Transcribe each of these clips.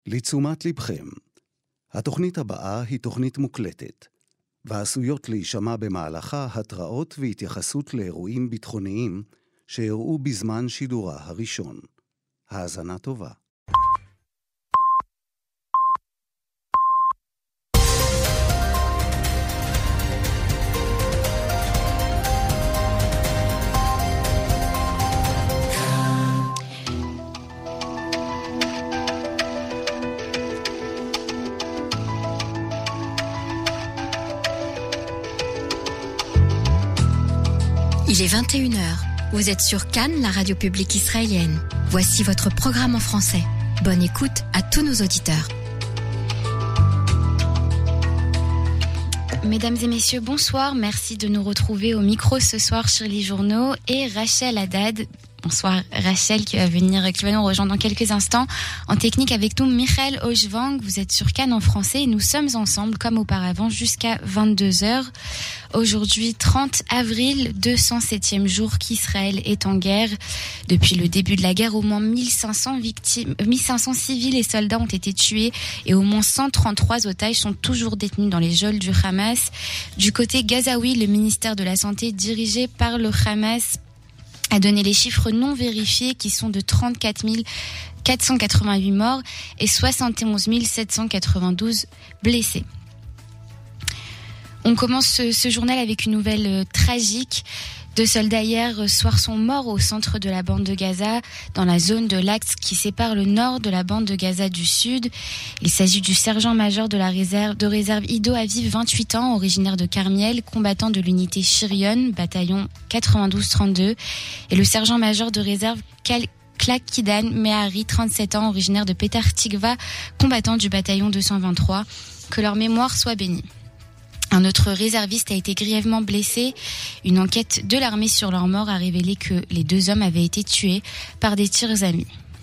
לתשומת לבכם, התוכנית הבאה היא תוכנית מוקלטת, ועשויות להישמע במהלכה התראות והתייחסות לאירועים ביטחוניים שאירעו בזמן שידורה הראשון. האזנה טובה. Il est 21h. Vous êtes sur Cannes, la radio publique israélienne. Voici votre programme en français. Bonne écoute à tous nos auditeurs. Mesdames et messieurs, bonsoir. Merci de nous retrouver au micro ce soir, Shirley Journeau et Rachel Haddad. Bonsoir Rachel qui va nous rejoindre dans quelques instants. En technique avec nous, Michael Oshvang. Vous êtes sur Cannes en français et nous sommes ensemble comme auparavant jusqu'à 22h. Aujourd'hui, 30 avril, 207e jour qu'Israël est en guerre. Depuis le début de la guerre, au moins 1500 civils et soldats ont été tués et au moins 133 otages sont toujours détenus dans les geôles du Hamas. Du côté gazaoui, le ministère de la Santé dirigé par le Hamas a donné les chiffres non vérifiés qui sont de 34 488 morts et 71 792 blessés. On commence ce journal avec une nouvelle tragique. 2 soldats hier soir sont morts au centre de la bande de Gaza, dans la zone de l'axe qui sépare le nord de la bande de Gaza du sud. Il s'agit du sergent-major de la réserve Ido Aviv, 28 ans, originaire de Carmiel, combattant de l'unité Shirion, bataillon 92-32, et le sergent-major de réserve Klakidan Mehari, 37 ans, originaire de Petar Tikva, combattant du bataillon 223. Que leur mémoire soit bénie. Un autre réserviste a été grièvement blessé. Une enquête de l'armée sur leur mort a révélé que les 2 hommes avaient été tués par des tirs amis.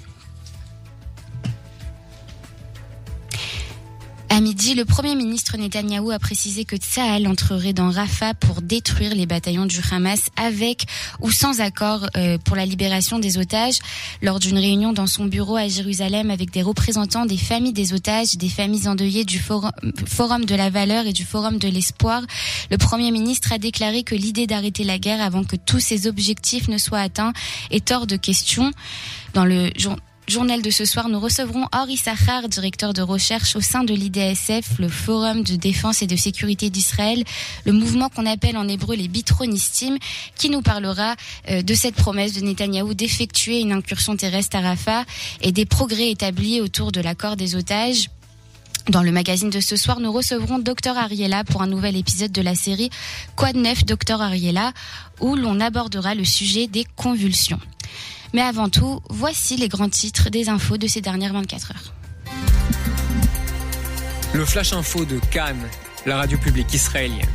À midi, le Premier ministre Netanyahou a précisé que Tsahal entrerait dans Rafah pour détruire les bataillons du Hamas avec ou sans accord pour la libération des otages. Lors d'une réunion dans son bureau à Jérusalem avec des représentants des familles des otages, des familles endeuillées du Forum de la Valeur et du Forum de l'Espoir, le Premier ministre a déclaré que l'idée d'arrêter la guerre avant que tous ces objectifs ne soient atteints est hors de question. Dans le journal de ce soir, nous recevrons Or Issachar, directeur de recherche au sein de l'IDSF, le Forum de défense et de sécurité d'Israël, le mouvement qu'on appelle en hébreu les Bitronistim, qui nous parlera de cette promesse de Netanyahou d'effectuer une incursion terrestre à Rafah et des progrès établis autour de l'accord des otages. Dans le magazine de ce soir, nous recevrons Dr Ariella pour un nouvel épisode de la série Quoi de neuf, Dr Ariella, où l'on abordera le sujet des convulsions. Mais avant tout, voici les grands titres des infos de ces dernières 24 heures. Le Flash Info de Cannes, la radio publique israélienne.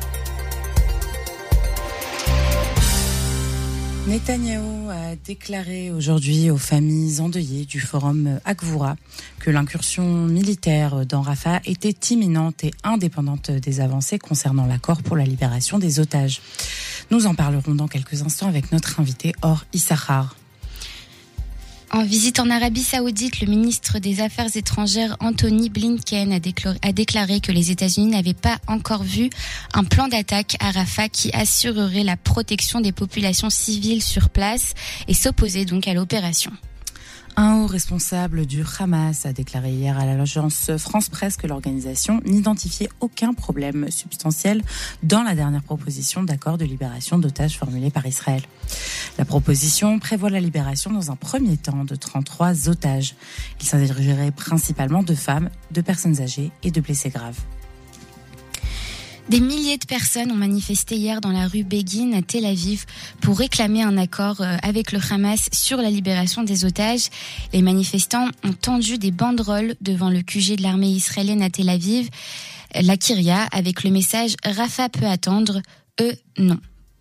Netanyahou a déclaré aujourd'hui aux familles endeuillées du forum Akvura que l'incursion militaire dans Rafah était imminente et indépendante des avancées concernant l'accord pour la libération des otages. Nous en parlerons dans quelques instants avec notre invité Or Issachar. En visite en Arabie Saoudite, le ministre des Affaires étrangères Anthony Blinken a déclaré que les États-Unis n'avaient pas encore vu un plan d'attaque à Rafah qui assurerait la protection des populations civiles sur place et s'opposait donc à l'opération. Un haut responsable du Hamas a déclaré hier à l'agence France Presse que l'organisation n'identifiait aucun problème substantiel dans la dernière proposition d'accord de libération d'otages formulée par Israël. La proposition prévoit la libération dans un premier temps de 33 otages. Il s'agirait principalement de femmes, de personnes âgées et de blessés graves. Des milliers de personnes ont manifesté hier dans la rue Begin à Tel Aviv pour réclamer un accord avec le Hamas sur la libération des otages. Les manifestants ont tendu des banderoles devant le QG de l'armée israélienne à Tel Aviv, la Kiria, avec le message « Rafah peut attendre, eux non ».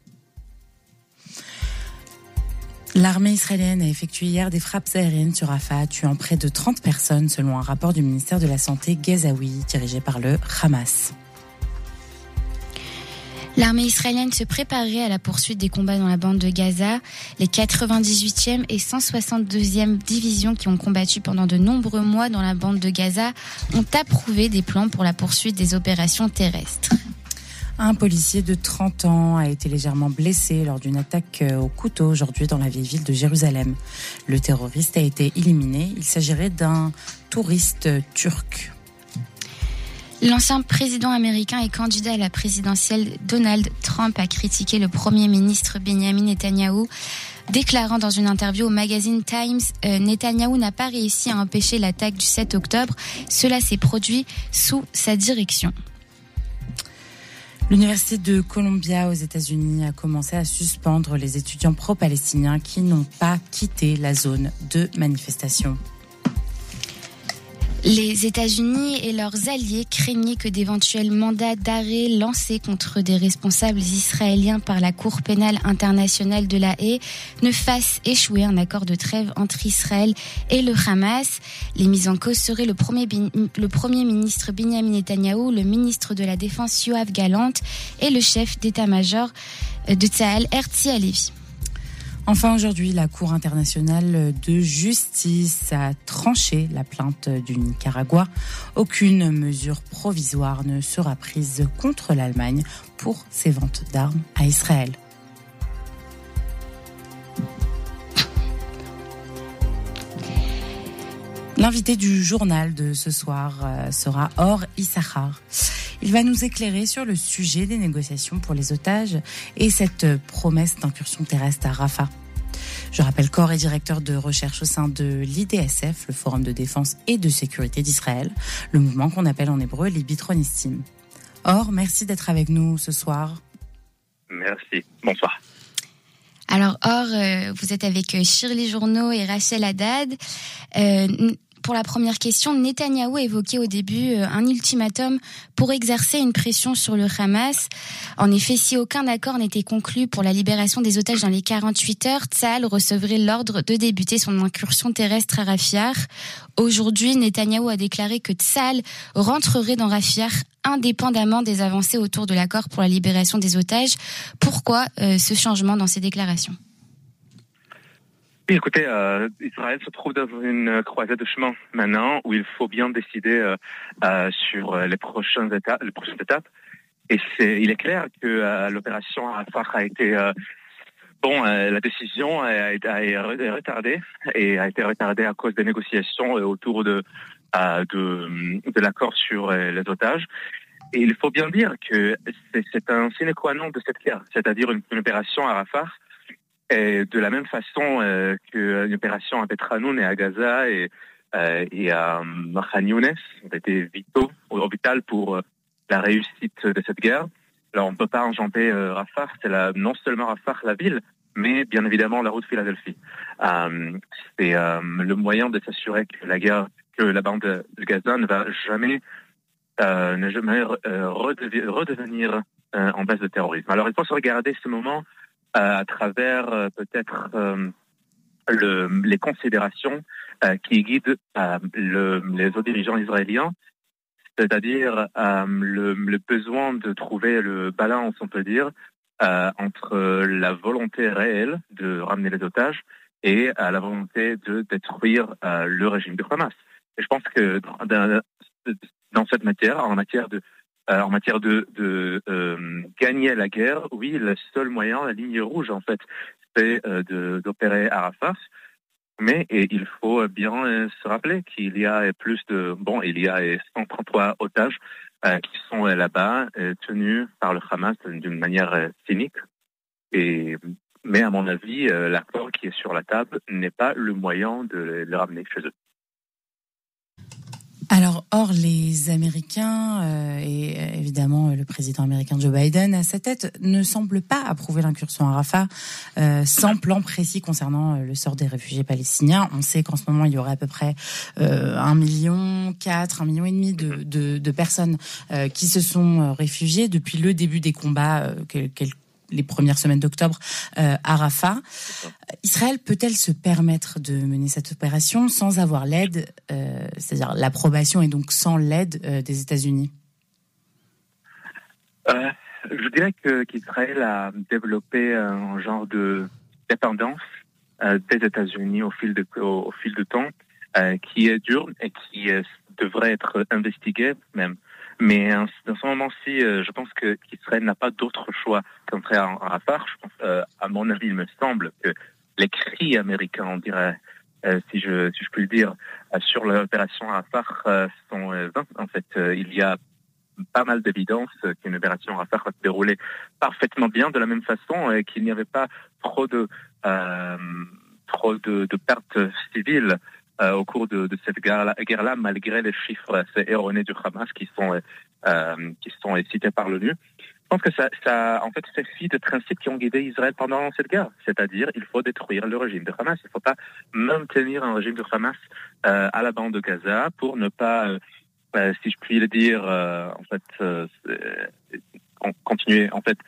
L'armée israélienne a effectué hier des frappes aériennes sur Rafah, tuant près de 30 personnes selon un rapport du ministère de la Santé gazaoui dirigé par le Hamas. L'armée israélienne se préparait à la poursuite des combats dans la bande de Gaza. Les 98e et 162e divisions qui ont combattu pendant de nombreux mois dans la bande de Gaza ont approuvé des plans pour la poursuite des opérations terrestres. Un policier de 30 ans a été légèrement blessé lors d'une attaque au couteau aujourd'hui dans la vieille ville de Jérusalem. Le terroriste a été éliminé. Il s'agirait d'un touriste turc. L'ancien président américain et candidat à la présidentielle Donald Trump a critiqué le Premier ministre Benjamin Netanyahou, déclarant dans une interview au magazine Times « Netanyahou n'a pas réussi à empêcher l'attaque du 7 octobre. Cela s'est produit sous sa direction. » L'Université de Columbia aux États-Unis a commencé à suspendre les étudiants pro-palestiniens qui n'ont pas quitté la zone de manifestation. Les États-Unis et leurs alliés craignaient que d'éventuels mandats d'arrêt lancés contre des responsables israéliens par la Cour pénale internationale de La Haye ne fassent échouer un accord de trêve entre Israël et le Hamas. Les mises en cause seraient le Premier ministre Benjamin Netanyahou, le ministre de la Défense Yoav Gallant et le chef d'état-major de Tsahal Herzi Halevi. Enfin, aujourd'hui, la Cour internationale de justice a tranché la plainte du Nicaragua. Aucune mesure provisoire ne sera prise contre l'Allemagne pour ses ventes d'armes à Israël. L'invité du journal de ce soir sera Or Issachar. Il va nous éclairer sur le sujet des négociations pour les otages et cette promesse d'incursion terrestre à Rafah. Je rappelle qu'Or est directeur de recherche au sein de l'IDSF, le Forum de défense et de sécurité d'Israël, le mouvement qu'on appelle en hébreu les Bitronistim. Or, merci d'être avec nous ce soir. Merci. Bonsoir. Alors, Or, vous êtes avec Shirley Journeau et Rachel Haddad. Pour la première question, Netanyahou a évoqué au début un ultimatum pour exercer une pression sur le Hamas. En effet, si aucun accord n'était conclu pour la libération des otages dans les 48 heures, Tsahal recevrait l'ordre de débuter son incursion terrestre à Rafah. Aujourd'hui, Netanyahou a déclaré que Tsahal rentrerait dans Rafah indépendamment des avancées autour de l'accord pour la libération des otages. Pourquoi ce changement dans ses déclarations ? Oui, écoutez, Israël se trouve dans une croisée de chemin maintenant où il faut bien décider sur les prochaines étapes. Et il est clair que l'opération Rafah a été la décision a été retardée et a été retardée à cause des négociations autour de l'accord sur les otages. Et il faut bien dire que c'est un sine qua non de cette guerre, c'est-à-dire une opération à Rafah. Et de la même façon qu'une opération à Petranoun et à Gaza et à Khan Younes ont été vital pour la réussite de cette guerre. Alors on ne peut pas enjamber Rafah, c'est non seulement Rafah la ville, mais bien évidemment la route Philadelphie. C'est le moyen de s'assurer que la bande de Gaza ne va jamais redevenir en base de terrorisme. Alors il faut se regarder ce moment à travers peut-être les considérations qui guident les autres dirigeants israéliens, c'est-à-dire le besoin de trouver le balance, on peut dire, entre la volonté réelle de ramener les otages et la volonté de détruire le régime de Hamas. Et je pense que dans cette matière, en matière de gagner la guerre, oui, le seul moyen, la ligne rouge en fait, c'est d'opérer à Rafah. Mais il faut bien se rappeler qu'il y a il y a 133 otages qui sont là-bas tenus par le Hamas d'une manière cynique. Mais à mon avis, l'accord qui est sur la table n'est pas le moyen de les ramener chez eux. Alors, Or, les Américains et évidemment le président américain Joe Biden à sa tête ne semblent pas approuver l'incursion à Rafah sans plan précis concernant le sort des réfugiés palestiniens. On sait qu'en ce moment, il y aurait à peu près 1,4 million de personnes qui se sont réfugiées depuis le début des combats les premières semaines d'octobre à Rafah. Israël peut-elle se permettre de mener cette opération sans avoir l'aide, c'est-à-dire l'approbation et donc sans l'aide des États-Unis ? Je dirais qu'Israël a développé un genre de dépendance des États-Unis au fil de temps, qui est dur et qui devrait être investigué même. Mais dans ce moment-ci, je pense qu'Israël n'a pas d'autre choix qu'entrer à Rafah. Je pense, à mon avis, il me semble que les cris américains, on dirait, si je puis le dire, sur l'opération Rafah sont vains. En fait, il y a pas mal d'évidence qu'une opération Rafah va se dérouler parfaitement bien, de la même façon, et qu'il n'y avait pas trop de pertes civiles au cours de cette guerre-là, malgré les chiffres assez erronés du Hamas qui sont cités par l'ONU. Je pense que ça en fait fait fi des principes qui ont guidé Israël pendant cette guerre, c'est-à-dire il faut détruire le régime de Hamas. Il ne faut pas maintenir un régime de Hamas à la bande de Gaza pour ne pas, si je puis le dire, continuer en fait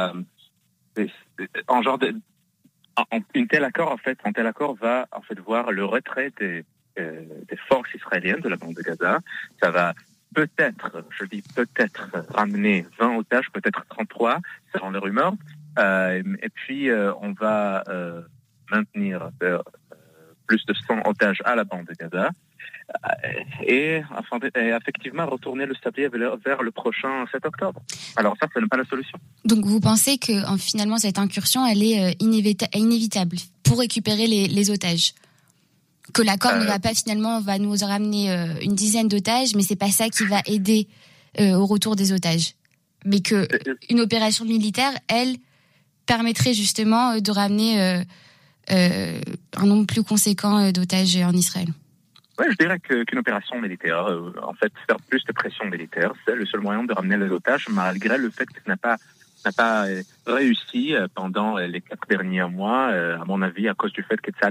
en genre de un tel accord va en fait voir le retrait des forces israéliennes de la bande de Gaza. Ça va peut-être ramener 20 otages, peut-être 33, selon les rumeurs. Et puis on va maintenir plus de 100 otages à la bande de Gaza. Et effectivement retourner le sablier vers le prochain 7 octobre. Alors ça, ce n'est pas la solution. Donc vous pensez que finalement cette incursion, elle est inévitable pour récupérer les otages, que l'accord ne va pas finalement va nous ramener une dizaine d'otages, mais c'est pas ça qui va aider au retour des otages, mais que une opération militaire, elle, permettrait justement de ramener un nombre plus conséquent d'otages en Israël. Oui, je dirais qu'une opération militaire, en fait, faire plus de pression militaire, c'est le seul moyen de ramener les otages, malgré le fait que ça n'a pas réussi pendant les 4 derniers mois, à mon avis, à cause du fait que Tsahal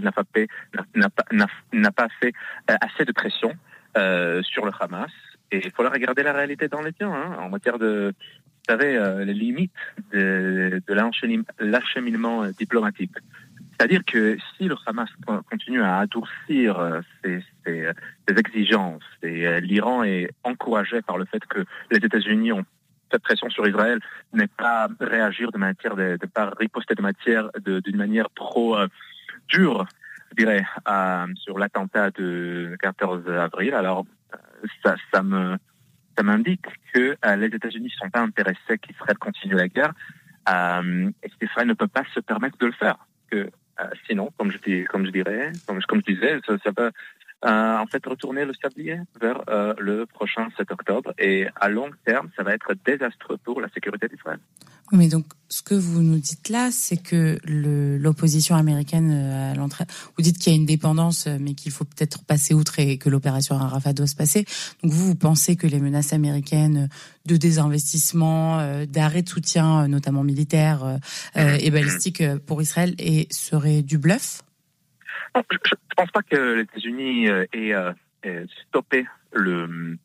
n'a pas fait assez de pression sur le Hamas. Et il faut regarder la réalité dans les yeux, en matière de, vous savez, les limites de l'acheminement diplomatique. C'est-à-dire que si le Hamas continue à adoucir ses exigences, et l'Iran est encouragé par le fait que les États-Unis ont cette pression sur Israël, n'est pas réagir de pas riposter d'une manière trop dure, je dirais, sur l'attentat de 14 avril. Alors ça m'indique que les États-Unis ne sont pas intéressés qu'Israël continue la guerre, et qu'Israël ne peut pas se permettre de le faire. Sinon, comme je disais, ça va en fait retourner le sablier vers le prochain 7 octobre, et à long terme, ça va être désastreux pour la sécurité d'Israël. Mais donc, ce que vous nous dites là, c'est que l'opposition américaine à l'entrée, vous dites qu'il y a une dépendance, mais qu'il faut peut-être passer outre et que l'opération à Rafah doit se passer. Donc vous pensez que les menaces américaines de désinvestissement, d'arrêt de soutien, notamment militaire et balistique pour Israël, seraient du bluff? Non, je ne pense pas que les États-Unis aient stoppé le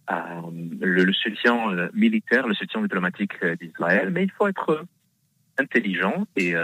soutien militaire, le soutien diplomatique d'Israël, mais il faut être intelligent et,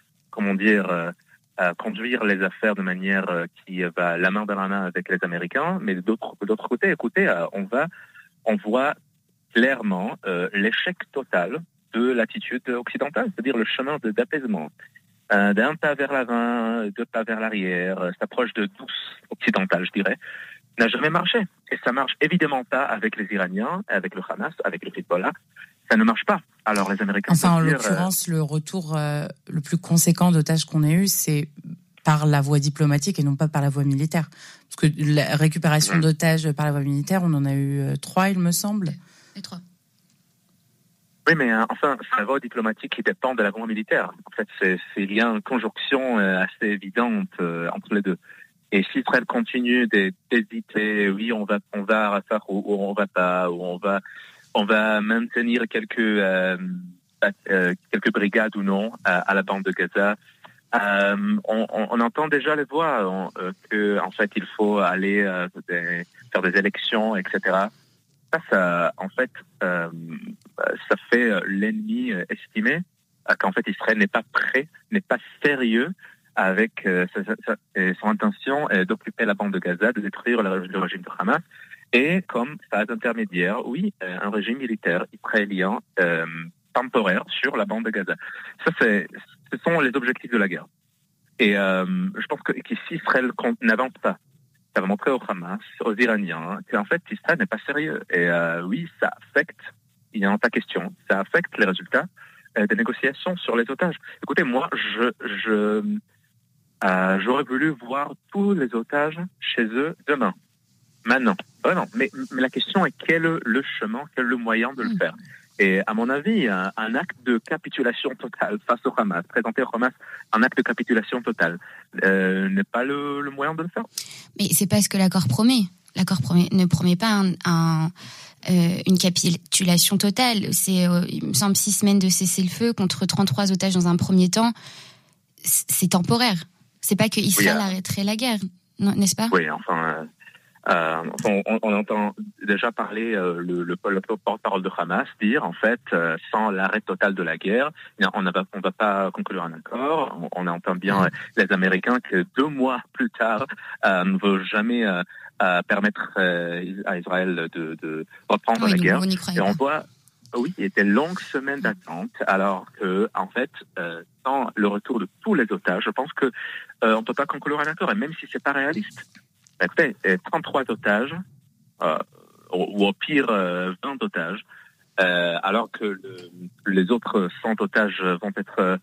conduire les affaires de manière qui va la main dans la main avec les Américains. Mais d'autre côté, écoutez, on voit clairement l'échec total de l'attitude occidentale, c'est-à-dire le chemin d'apaisement. D'un pas vers l'avant, 2 pas vers l'arrière, cette approche de douce occidentale, je dirais, n'a jamais marché. Et ça marche évidemment pas avec les Iraniens, avec le Hamas, avec le Hezbollah. Ça ne marche pas. Alors les Américains... Enfin, en l'occurrence, le retour le plus conséquent d'otages qu'on ait eu, c'est par la voie diplomatique et non pas par la voie militaire. Parce que la récupération d'otages par la voie militaire, on en a eu 3, il me semble. Et 3. Oui, mais enfin, c'est la voie diplomatique qui dépend de la voie militaire. En fait, il y a une conjonction assez évidente entre les deux. Et si Israël continue d'hésiter, oui, on va à Rafah ou on va pas, ou on va maintenir quelques brigades ou non à la bande de Gaza, on entend déjà les voix que en fait il faut aller faire des élections, etc. Ça fait l'ennemi estimé qu'en fait Israël n'est pas prêt, n'est pas sérieux avec son intention d'occuper la bande de Gaza, de détruire le régime de Hamas, et comme phase intermédiaire, oui, un régime militaire israélien temporaire sur la bande de Gaza. Ce sont les objectifs de la guerre. Et je pense qu'ici, Israël n'avance pas. Ça va montrer au Hamas, aux Iraniens, qu'en fait, Israël n'est pas sérieux. Et oui, ça affecte, il n'y en a pas question, ça affecte les résultats des négociations sur les otages. Écoutez, moi, j'aurais voulu voir tous les otages chez eux demain. Maintenant. Non. Mais la question est quel est le chemin, quel est le moyen de le faire. Et à mon avis, un acte de capitulation totale face au Hamas, présenter au Hamas un acte de capitulation totale, n'est pas le moyen de le faire. Mais c'est pas ce que l'accord promet. L'accord ne promet pas une capitulation totale. C'est, il me semble, 6 semaines de cessez-le-feu contre 33 otages dans un premier temps. C'est temporaire. C'est pas que Israël arrêterait la guerre, n'est-ce pas? Oui, enfin... on entend déjà parler le porte-parole de Hamas dire en fait sans l'arrêt total de la guerre on va pas conclure un accord. On entend bien les Américains que 2 mois plus tard ne veulent jamais permettre à Israël de reprendre la guerre. Et on voit des longues semaines d'attente alors que en fait sans le retour de tous les otages, je pense que on peut pas conclure un accord et même si c'est pas réaliste. Écoutez, 33 otages, ou au pire 20 otages, alors que les autres 100 otages vont être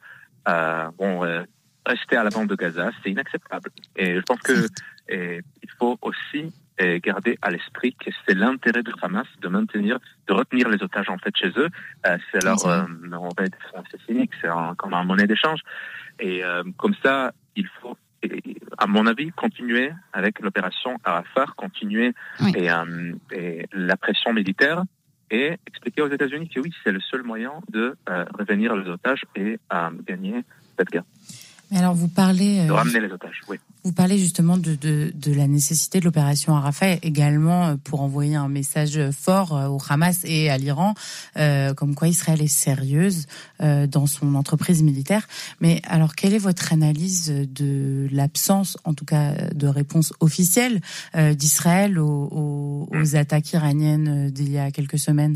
rester à la bande de Gaza, c'est inacceptable. Et je pense que il faut aussi garder à l'esprit que c'est l'intérêt du Hamas de retenir les otages en fait chez eux. C'est leur c'est cynique, c'est comme un monnaie d'échange. Et comme ça, il faut, à mon avis, continuer avec l'opération Arafat, continuer et la pression militaire et expliquer aux États-Unis que oui, c'est le seul moyen de revenir les otages et gagner cette guerre. Mais alors vous parlez de ramener les otages, oui. Vous parlez justement de la nécessité de l'opération Arafat également pour envoyer un message fort au Hamas et à l'Iran, comme quoi Israël est sérieuse dans son entreprise militaire. Mais alors, quelle est votre analyse de l'absence, en tout cas, de réponse officielle d'Israël aux attaques iraniennes d'il y a quelques semaines?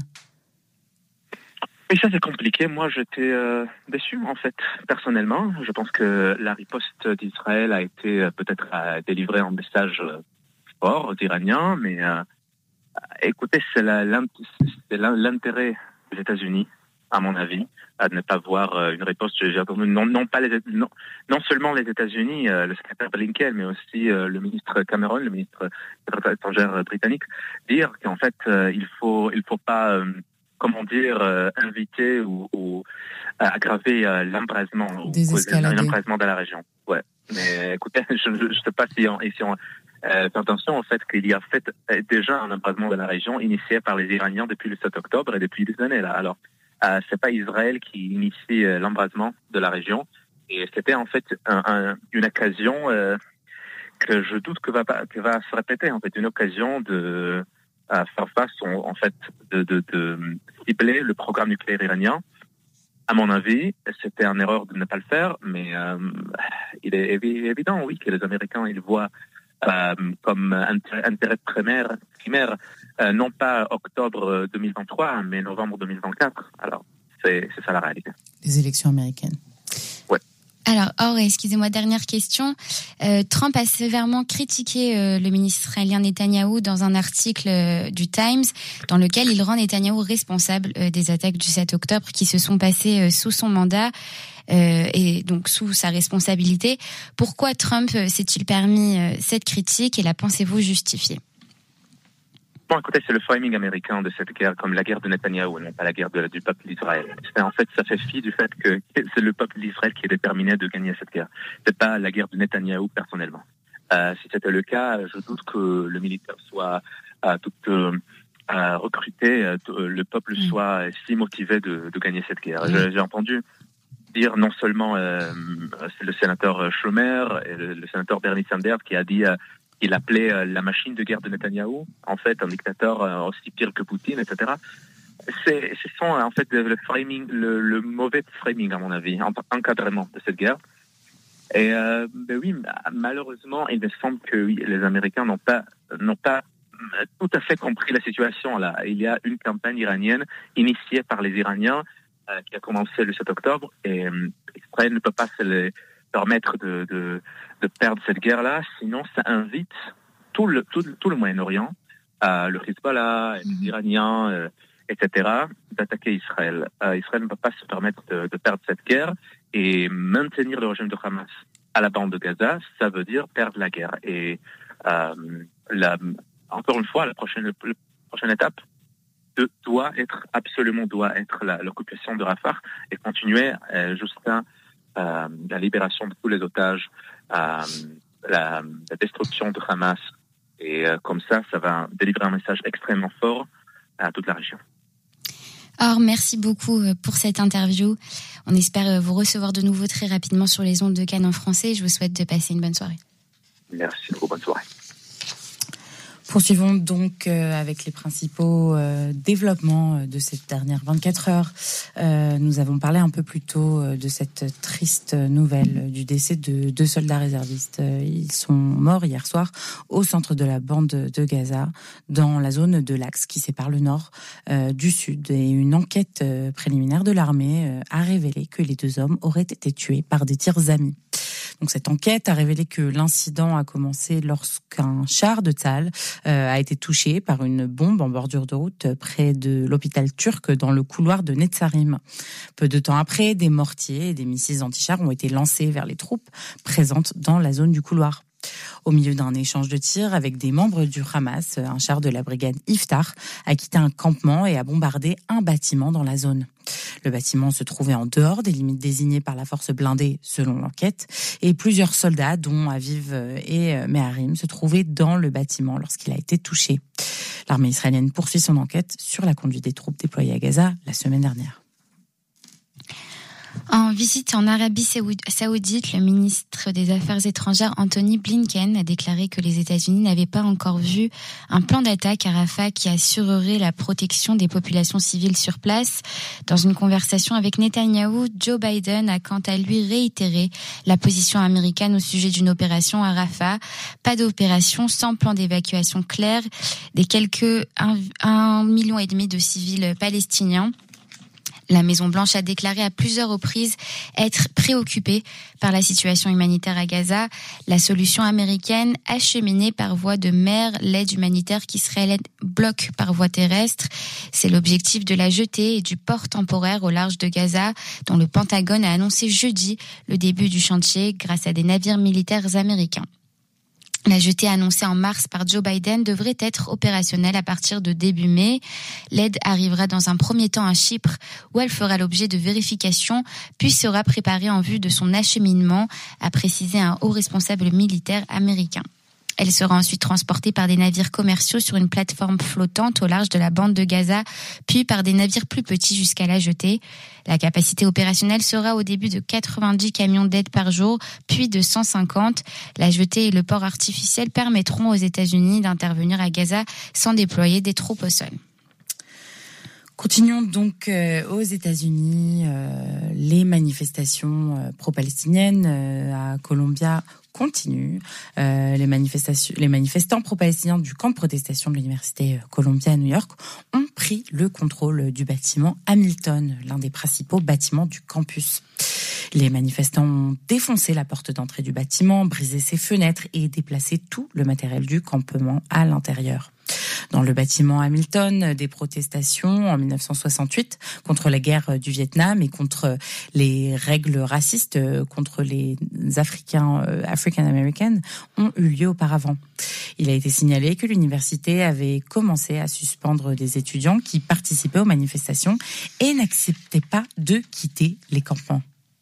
Et ça, c'est compliqué. Moi, j'étais déçu, en fait, personnellement. Je pense que la riposte d'Israël a été peut-être délivrée en message fort aux Iraniens, mais écoutez, c'est l'intérêt des États-Unis, à mon avis, à ne pas voir une riposte. Non seulement les États-Unis, le secrétaire Blinken, mais aussi le ministre Cameron, le ministre des Affaires étrangères britannique, dire qu'en fait, il faut pas inviter ou aggraver l'embrasement ou l'embrasement de la région. Ouais. Mais écoutez, je ne sais pas si on fait attention au fait qu'il y a déjà un embrasement de la région initié par les Iraniens depuis le 7 octobre et depuis des années là. Alors, c'est pas Israël qui initie l'embrasement de la région et c'était en fait une occasion que je doute que va se répéter en fait, une occasion de faire face en fait de cibler le programme nucléaire iranien. À mon avis, c'était une erreur de ne pas le faire, mais il est évident, oui, que les Américains ils voient comme intérêt primaire non pas octobre 2023, mais novembre 2024. Alors, c'est ça la réalité. Les élections américaines. Ouais. Alors, excusez-moi, dernière question. Trump a sévèrement critiqué le ministre israélien Netanyahou dans un article du Times dans lequel il rend Netanyahou responsable des attaques du 7 octobre qui se sont passées sous son mandat et donc sous sa responsabilité. Pourquoi Trump s'est-il permis cette critique et la pensez-vous justifiée? Bon, écoutez, c'est le framing américain de cette guerre, comme la guerre de Netanyahou, non pas la guerre du peuple d'Israël. En fait, ça fait fi du fait que c'est le peuple d'Israël qui est déterminé de gagner cette guerre. C'est pas la guerre de Netanyahou personnellement. Si c'était le cas, je doute que le militaire soit recruté, le peuple soit si motivé de gagner cette guerre. J'ai entendu dire non seulement c'est le sénateur Schumer et le sénateur Bernie Sanders qui a dit il appelait la machine de guerre de Netanyahou, en fait, un dictateur aussi pire que Poutine, etc. Ce sont, en fait, le framing, le mauvais framing, à mon avis, encadrement de cette guerre. Et, oui, malheureusement, il me semble que oui, les Américains n'ont pas tout à fait compris la situation, là. Il y a une campagne iranienne initiée par les Iraniens qui a commencé le 7 octobre, et Israël ne peut pas se le permettre de perdre cette guerre-là, sinon ça invite tout le Moyen-Orient, le Hezbollah, les Iraniens, etc., d'attaquer Israël. Israël ne peut pas se permettre de perdre cette guerre, et maintenir le régime de Hamas à la bande de Gaza, ça veut dire perdre la guerre. Et encore une fois, la prochaine étape doit être l'occupation de Rafah et continuer jusqu'à la libération de tous les otages, la destruction de Hamas. Et comme ça va délivrer un message extrêmement fort à toute la région. Or, merci beaucoup pour cette interview. On espère vous recevoir de nouveau très rapidement sur les ondes de Cannes en français. Je vous souhaite de passer une bonne soirée. Merci beaucoup, bonne soirée. Poursuivons donc avec les principaux développements de cette dernière 24 heures. Nous avons parlé un peu plus tôt de cette triste nouvelle du décès de 2 soldats réservistes. Ils sont morts hier soir au centre de la bande de Gaza, dans la zone de l'axe qui sépare le nord du sud. Et une enquête préliminaire de l'armée a révélé que les 2 hommes auraient été tués par des tirs amis. Donc cette enquête a révélé que l'incident a commencé lorsqu'un char de Tzahal a été touché par une bombe en bordure de route près de l'hôpital turc dans le couloir de Netzarim. Peu de temps après, des mortiers et des missiles anti-chars ont été lancés vers les troupes présentes dans la zone du couloir. Au milieu d'un échange de tirs avec des membres du Hamas, un char de la brigade Iftar a quitté un campement et a bombardé un bâtiment dans la zone. Le bâtiment se trouvait en dehors des limites désignées par la force blindée selon l'enquête, et plusieurs soldats, dont Aviv et Meharim, se trouvaient dans le bâtiment lorsqu'il a été touché. L'armée israélienne poursuit son enquête sur la conduite des troupes déployées à Gaza la semaine dernière. En visite en Arabie Saoudite, le ministre des Affaires étrangères Anthony Blinken a déclaré que les États-Unis n'avaient pas encore vu un plan d'attaque à Rafah qui assurerait la protection des populations civiles sur place. Dans une conversation avec Netanyahou, Joe Biden a quant à lui réitéré la position américaine au sujet d'une opération à Rafah. Pas d'opération sans plan d'évacuation clair des quelques 1,5 million de civils palestiniens. La Maison-Blanche a déclaré à plusieurs reprises être préoccupée par la situation humanitaire à Gaza. La solution américaine, acheminée par voie de mer, l'aide humanitaire qu'Israël bloque par voie terrestre. C'est l'objectif de la jetée et du port temporaire au large de Gaza, dont le Pentagone a annoncé jeudi le début du chantier grâce à des navires militaires américains. La jetée annoncée en mars par Joe Biden devrait être opérationnelle à partir de début mai. L'aide arrivera dans un premier temps à Chypre, où elle fera l'objet de vérifications, puis sera préparée en vue de son acheminement, a précisé un haut responsable militaire américain. Elle sera ensuite transportée par des navires commerciaux sur une plateforme flottante au large de la bande de Gaza, puis par des navires plus petits jusqu'à la jetée. La capacité opérationnelle sera au début de 90 camions d'aide par jour, puis de 150. La jetée et le port artificiel permettront aux États-Unis d'intervenir à Gaza sans déployer des troupes au sol. Continuons donc aux États-Unis. Les manifestations pro-palestiniennes à Columbia continuent. Les manifestants pro-palestiniens du camp de protestation de l'université Columbia à New York ont pris le contrôle du bâtiment Hamilton, l'un des principaux bâtiments du campus. Les manifestants ont défoncé la porte d'entrée du bâtiment, brisé ses fenêtres et déplacé tout le matériel du campement à l'intérieur. Dans le bâtiment Hamilton, des protestations en 1968 contre la guerre du Vietnam et contre les règles racistes contre les African-Americans ont eu lieu auparavant. Il a été signalé que l'université avait commencé à suspendre des étudiants qui participaient aux manifestations et n'acceptaient pas de quitter les campements.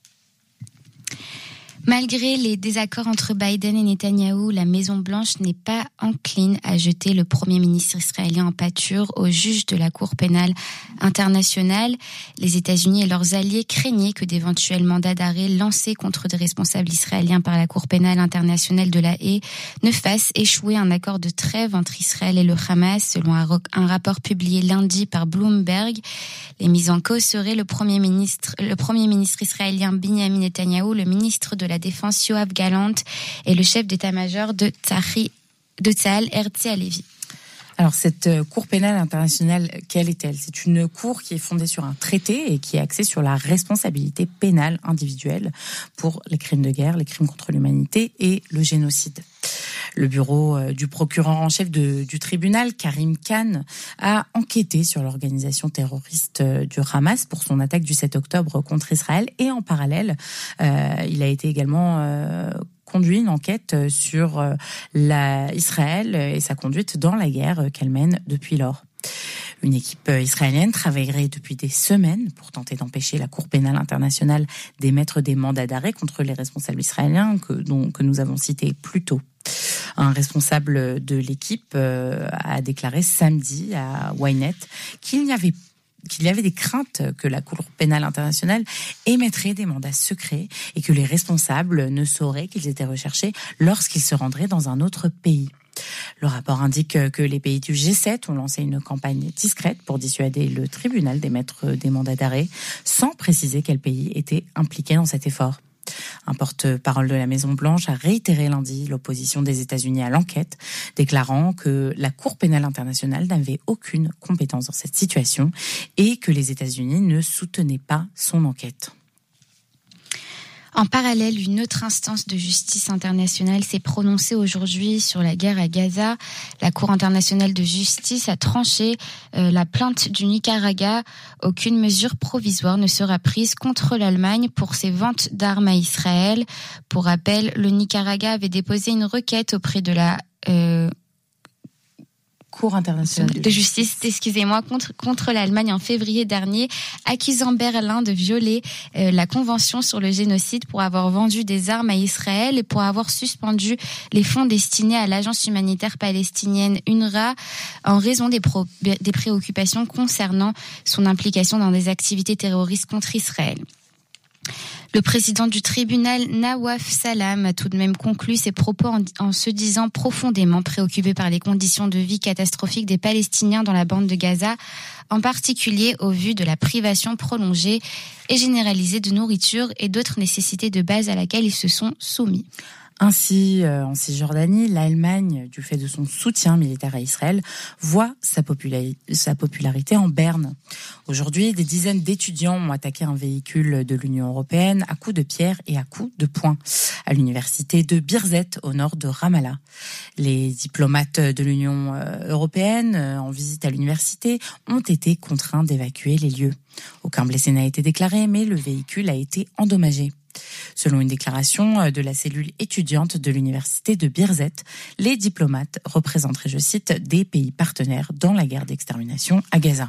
Malgré les désaccords entre Biden et Netanyahou, la Maison-Blanche n'est pas encline à jeter le Premier ministre israélien en pâture au juge de la Cour pénale internationale. Les États-Unis et leurs alliés craignaient que d'éventuels mandats d'arrêt lancés contre des responsables israéliens par la Cour pénale internationale de La Haye ne fassent échouer un accord de trêve entre Israël et le Hamas, selon un rapport publié lundi par Bloomberg. Les mises en cause seraient le Premier ministre israélien Benjamin Netanyahou, le ministre de la Défense Yoav Gallant et le chef d'état-major de Tzahal Herzi Halevi. Alors cette Cour pénale internationale, quelle est-elle ? C'est une cour qui est fondée sur un traité et qui est axée sur la responsabilité pénale individuelle pour les crimes de guerre, les crimes contre l'humanité et le génocide. Le bureau du procureur en chef du tribunal, Karim Khan, a enquêté sur l'organisation terroriste du Hamas pour son attaque du 7 octobre contre Israël et en parallèle, il a été également conduit une enquête sur Israël et sa conduite dans la guerre qu'elle mène depuis lors. Une équipe israélienne travaillerait depuis des semaines pour tenter d'empêcher la Cour pénale internationale d'émettre des mandats d'arrêt contre les responsables israéliens que nous avons cités plus tôt. Un responsable de l'équipe a déclaré samedi à Ynet qu'il y avait des craintes que la Cour pénale internationale émettrait des mandats secrets et que les responsables ne sauraient qu'ils étaient recherchés lorsqu'ils se rendraient dans un autre pays. Le rapport indique que les pays du G7 ont lancé une campagne discrète pour dissuader le tribunal d'émettre des mandats d'arrêt, sans préciser quel pays était impliqué dans cet effort. Un porte-parole de la Maison-Blanche a réitéré lundi l'opposition des États-Unis à l'enquête, déclarant que la Cour pénale internationale n'avait aucune compétence dans cette situation et que les États-Unis ne soutenaient pas son enquête. En parallèle, une autre instance de justice internationale s'est prononcée aujourd'hui sur la guerre à Gaza. La Cour internationale de justice a tranché la plainte du Nicaragua. Aucune mesure provisoire ne sera prise contre l'Allemagne pour ses ventes d'armes à Israël. Pour rappel, le Nicaragua avait déposé une requête auprès de la Cour internationale de justice, contre l'Allemagne en février dernier, accusant Berlin de violer la Convention sur le génocide pour avoir vendu des armes à Israël et pour avoir suspendu les fonds destinés à l'agence humanitaire palestinienne UNRWA en raison des préoccupations concernant son implication dans des activités terroristes contre Israël. Le président du tribunal, Nawaf Salam, a tout de même conclu ses propos en se disant profondément préoccupé par les conditions de vie catastrophiques des Palestiniens dans la bande de Gaza, en particulier au vu de la privation prolongée et généralisée de nourriture et d'autres nécessités de base à laquelle ils se sont soumis. Ainsi, en Cisjordanie, l'Allemagne, du fait de son soutien militaire à Israël, voit sa popularité en berne. Aujourd'hui, des dizaines d'étudiants ont attaqué un véhicule de l'Union européenne à coups de pierre et à coups de poing à l'université de Birzeit, au nord de Ramallah. Les diplomates de l'Union européenne en visite à l'université ont été contraints d'évacuer les lieux. Aucun blessé n'a été déclaré, mais le véhicule a été endommagé. Selon une déclaration de la cellule étudiante de l'université de Birzeit, les diplomates représenteraient, je cite, des pays partenaires dans la guerre d'extermination à Gaza.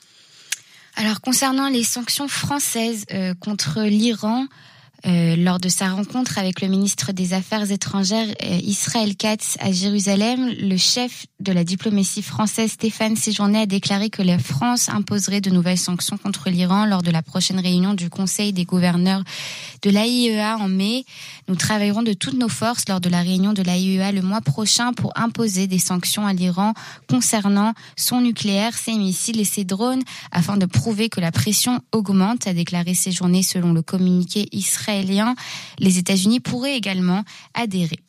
Alors, concernant les sanctions françaises contre l'Iran, lors de sa rencontre avec le ministre des Affaires étrangères Israël Katz à Jérusalem, le chef de la diplomatie française Stéphane Séjourné a déclaré que la France imposerait de nouvelles sanctions contre l'Iran lors de la prochaine réunion du Conseil des gouverneurs de l'AIEA en mai. Nous travaillerons de toutes nos forces lors de la réunion de l'AIEA le mois prochain pour imposer des sanctions à l'Iran concernant son nucléaire, ses missiles et ses drones afin de prouver que la pression augmente, a déclaré Séjourné selon le communiqué israélien. Les États-Unis pourraient également adhérer.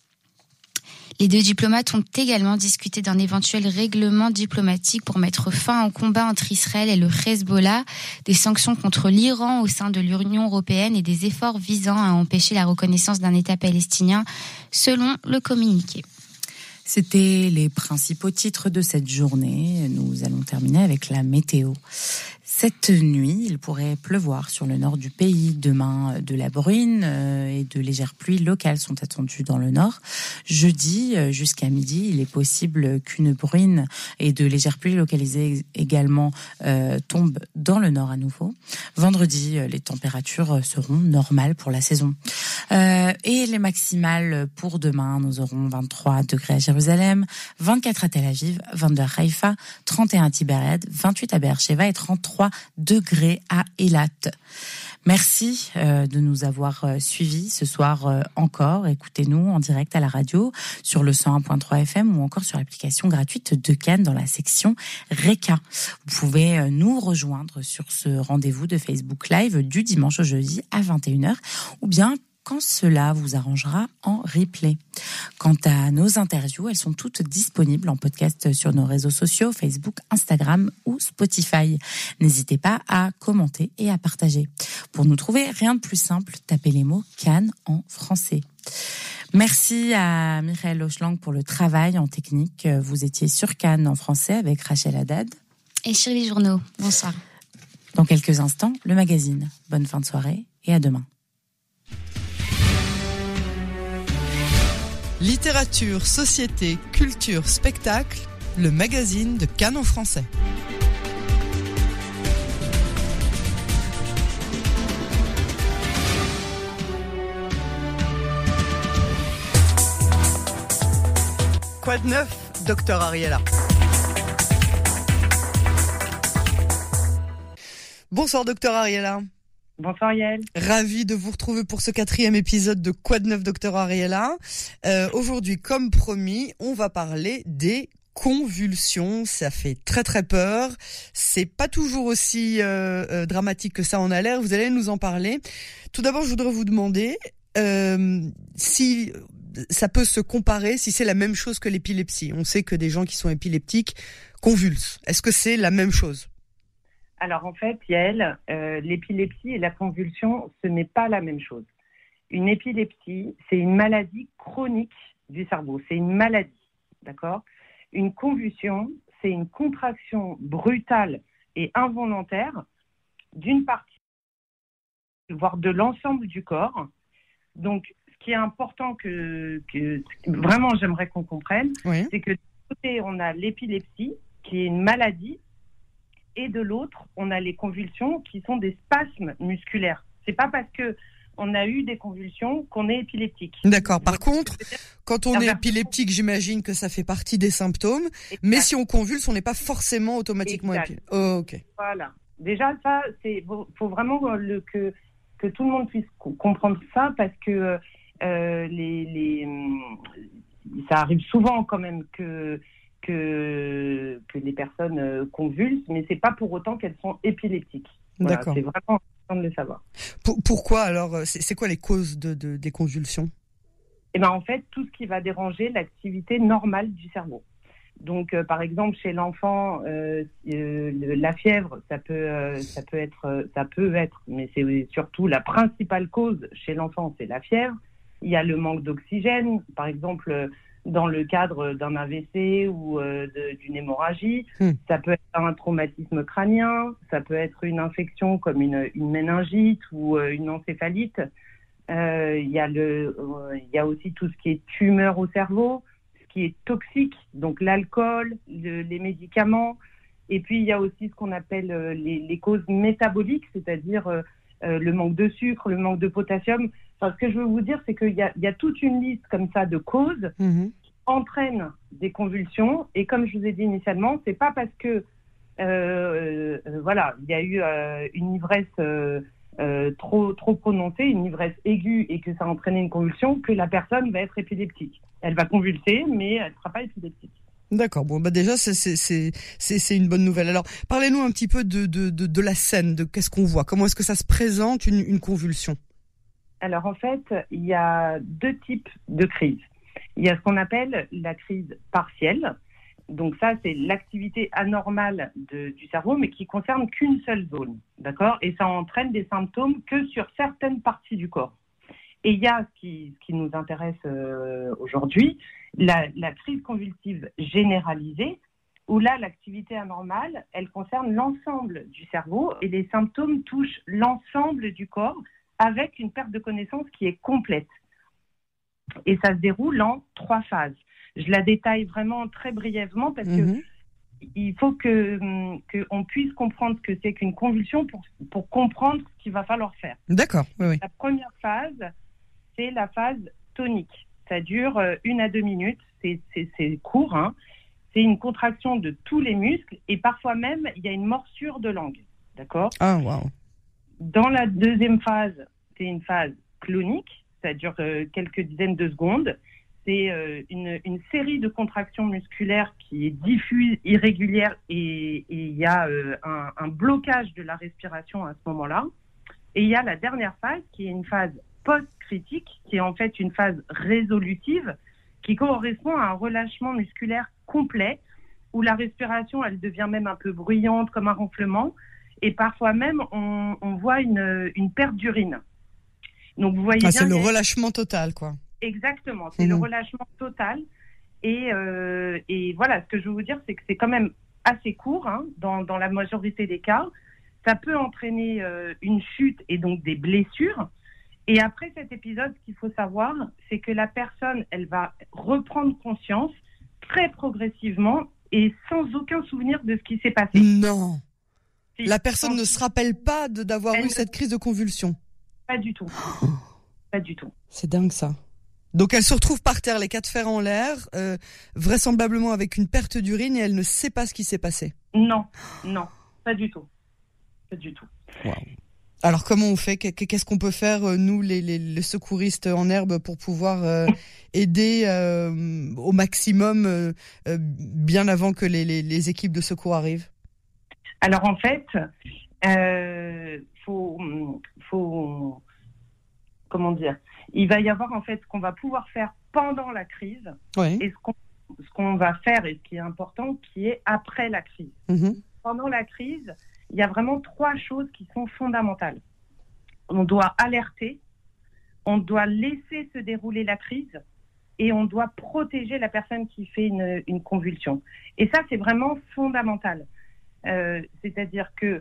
Les deux diplomates ont également discuté d'un éventuel règlement diplomatique pour mettre fin au combat entre Israël et le Hezbollah, des sanctions contre l'Iran au sein de l'Union européenne et des efforts visant à empêcher la reconnaissance d'un État palestinien, selon le communiqué. C'était les principaux titres de cette journée. Nous allons terminer avec la météo. Cette nuit, il pourrait pleuvoir sur le nord du pays. Demain, de la bruine et de légères pluies locales sont attendues dans le nord. Jeudi, jusqu'à midi, il est possible qu'une bruine et de légères pluies localisées également tombent dans le nord à nouveau. Vendredi, les températures seront normales pour la saison. Et les maximales pour demain, nous aurons 23 degrés à Jérusalem, 24 à Tel Aviv, 22 à Haïfa, 31 à Tibériade, 28 à Beersheva et 33 degrés à Eilat. Merci de nous avoir suivis ce soir encore. Écoutez-nous en direct à la radio sur le 101.3 FM ou encore sur l'application gratuite de Cannes dans la section RECA. Vous pouvez nous rejoindre sur ce rendez-vous de Facebook Live du dimanche au jeudi à 21h ou bien quand cela vous arrangera en replay. Quant à nos interviews, elles sont toutes disponibles en podcast sur nos réseaux sociaux, Facebook, Instagram ou Spotify. N'hésitez pas à commenter et à partager. Pour nous trouver, rien de plus simple, tapez les mots Cannes en français. Merci à Michael Hochlang pour le travail en technique. Vous étiez sur Cannes en français avec Rachel Haddad et Shirley Journeau. Bonsoir. Dans quelques instants, le magazine. Bonne fin de soirée et à demain. Littérature, société, culture, spectacle, le magazine de Cannes en français. Quoi de neuf, docteur Ariella? Bonsoir, docteur Ariella. Bonsoir Yael. Ravi de vous retrouver pour ce 4e épisode de Quoi de neuf, docteur Ariella. Aujourd'hui, comme promis, on va parler des convulsions. Ça fait très très peur. C'est pas toujours aussi dramatique que ça en a l'air. Vous allez nous en parler. Tout d'abord, je voudrais vous demander si ça peut se comparer, si c'est la même chose que l'épilepsie. On sait que des gens qui sont épileptiques convulsent. Est-ce que c'est la même chose ? Alors en fait, Yael, l'épilepsie et la convulsion, ce n'est pas la même chose. Une épilepsie, c'est une maladie chronique du cerveau. C'est une maladie, d'accord ? Une convulsion, c'est une contraction brutale et involontaire d'une partie, voire de l'ensemble du corps. Donc, ce qui est important que vraiment j'aimerais qu'on comprenne, oui, c'est que d'un côté, on a l'épilepsie, qui est une maladie, et de l'autre, on a les convulsions qui sont des spasmes musculaires. C'est pas parce que on a eu des convulsions qu'on est épileptique. D'accord. Par contre, quand on est épileptique, j'imagine que ça fait partie des symptômes. Exact. Mais si on convulse, on n'est pas forcément automatiquement épileptique. Oh, ok. Voilà. Déjà, ça, faut vraiment que tout le monde puisse comprendre ça, parce que ça arrive souvent quand même que les personnes convulsent, mais c'est pas pour autant qu'elles sont épileptiques. Voilà, d'accord. C'est vraiment important de le savoir. Pourquoi alors c'est quoi les causes des convulsions ? Eh ben en fait, tout ce qui va déranger l'activité normale du cerveau. Donc par exemple chez l'enfant, la fièvre, ça peut être, mais c'est surtout la principale cause chez l'enfant, c'est la fièvre. Il y a le manque d'oxygène, par exemple. Dans le cadre d'un AVC ou d'une hémorragie. Ça peut être un traumatisme crânien, ça peut être une infection comme une méningite ou une encéphalite. Il y a aussi tout ce qui est tumeur au cerveau, ce qui est toxique, donc l'alcool, les médicaments. Et puis il y a aussi ce qu'on appelle les causes métaboliques, c'est-à-dire le manque de sucre, le manque de potassium. Enfin, ce que je veux vous dire, c'est qu'il y a toute une liste comme ça de causes qui entraînent des convulsions. Et comme je vous ai dit initialement, c'est pas parce que il y a eu une ivresse trop prononcée, une ivresse aiguë, et que ça a entraîné une convulsion, que la personne va être épileptique. Elle va convulser, mais elle ne sera pas épileptique. D'accord. Bon, déjà c'est une bonne nouvelle. Alors, parlez-nous un petit peu de la scène, de qu'est-ce qu'on voit, comment est-ce que ça se présente une convulsion. Alors en fait, il y a deux types de crises. Il y a ce qu'on appelle la crise partielle. Donc ça, c'est l'activité anormale du cerveau, mais qui concerne qu'une seule zone, d'accord ? Et ça entraîne des symptômes que sur certaines parties du corps. Et il y a ce qui nous intéresse aujourd'hui, la crise convulsive généralisée, où là, l'activité anormale, elle concerne l'ensemble du cerveau et les symptômes touchent l'ensemble du corps, avec une perte de connaissance qui est complète. Et ça se déroule en 3 phases. Je la détaille vraiment très brièvement parce que il faut qu'on puisse comprendre ce que c'est qu'une convulsion pour comprendre ce qu'il va falloir faire. D'accord, oui. La première phase, c'est la phase tonique. Ça dure 1 à 2 minutes, c'est court, hein. C'est une contraction de tous les muscles et parfois même, il y a une morsure de langue. D'accord ? Ah, waouh. Dans la deuxième phase, c'est une phase clonique, ça dure quelques dizaines de secondes. C'est une série de contractions musculaires qui est diffuse, irrégulière, et il y a un blocage de la respiration à ce moment-là. Et il y a la dernière phase qui est une phase post-critique, qui est en fait une phase résolutive, qui correspond à un relâchement musculaire complet, où la respiration, elle devient même un peu bruyante, comme un ronflement, et parfois même, on voit une perte d'urine. Donc, vous voyez bien... C'est le relâchement total, quoi. Exactement, c'est le relâchement total. Et voilà, ce que je veux vous dire, c'est que c'est quand même assez court, dans la majorité des cas. Ça peut entraîner une chute et donc des blessures. Et après cet épisode, ce qu'il faut savoir, c'est que la personne, elle va reprendre conscience très progressivement et sans aucun souvenir de ce qui s'est passé. Non. La personne ne se rappelle pas d'avoir eu cette crise de convulsion. Pas du tout. Pas du tout. C'est dingue ça. Donc elle se retrouve par terre, les 4 fers en l'air, vraisemblablement avec une perte d'urine, et elle ne sait pas ce qui s'est passé. Non, pas du tout. Pas du tout. Wow. Alors comment on fait ? Qu'est-ce qu'on peut faire, nous, les secouristes en herbe, pour pouvoir aider au maximum, bien avant que les équipes de secours arrivent ? Alors en fait, faut comment dire ? Il va y avoir en fait ce qu'on va pouvoir faire pendant la crise, et ce qu'on va faire, et ce qui est important, qui est après la crise. Pendant la crise, il y a vraiment 3 choses qui sont fondamentales. On doit alerter, on doit laisser se dérouler la crise, et on doit protéger la personne qui fait une convulsion. Et ça, c'est vraiment fondamental. C'est-à-dire que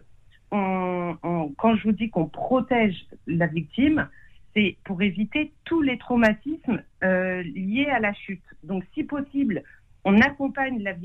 quand je vous dis qu'on protège la victime, c'est pour éviter tous les traumatismes liés à la chute. Donc, si possible, on accompagne la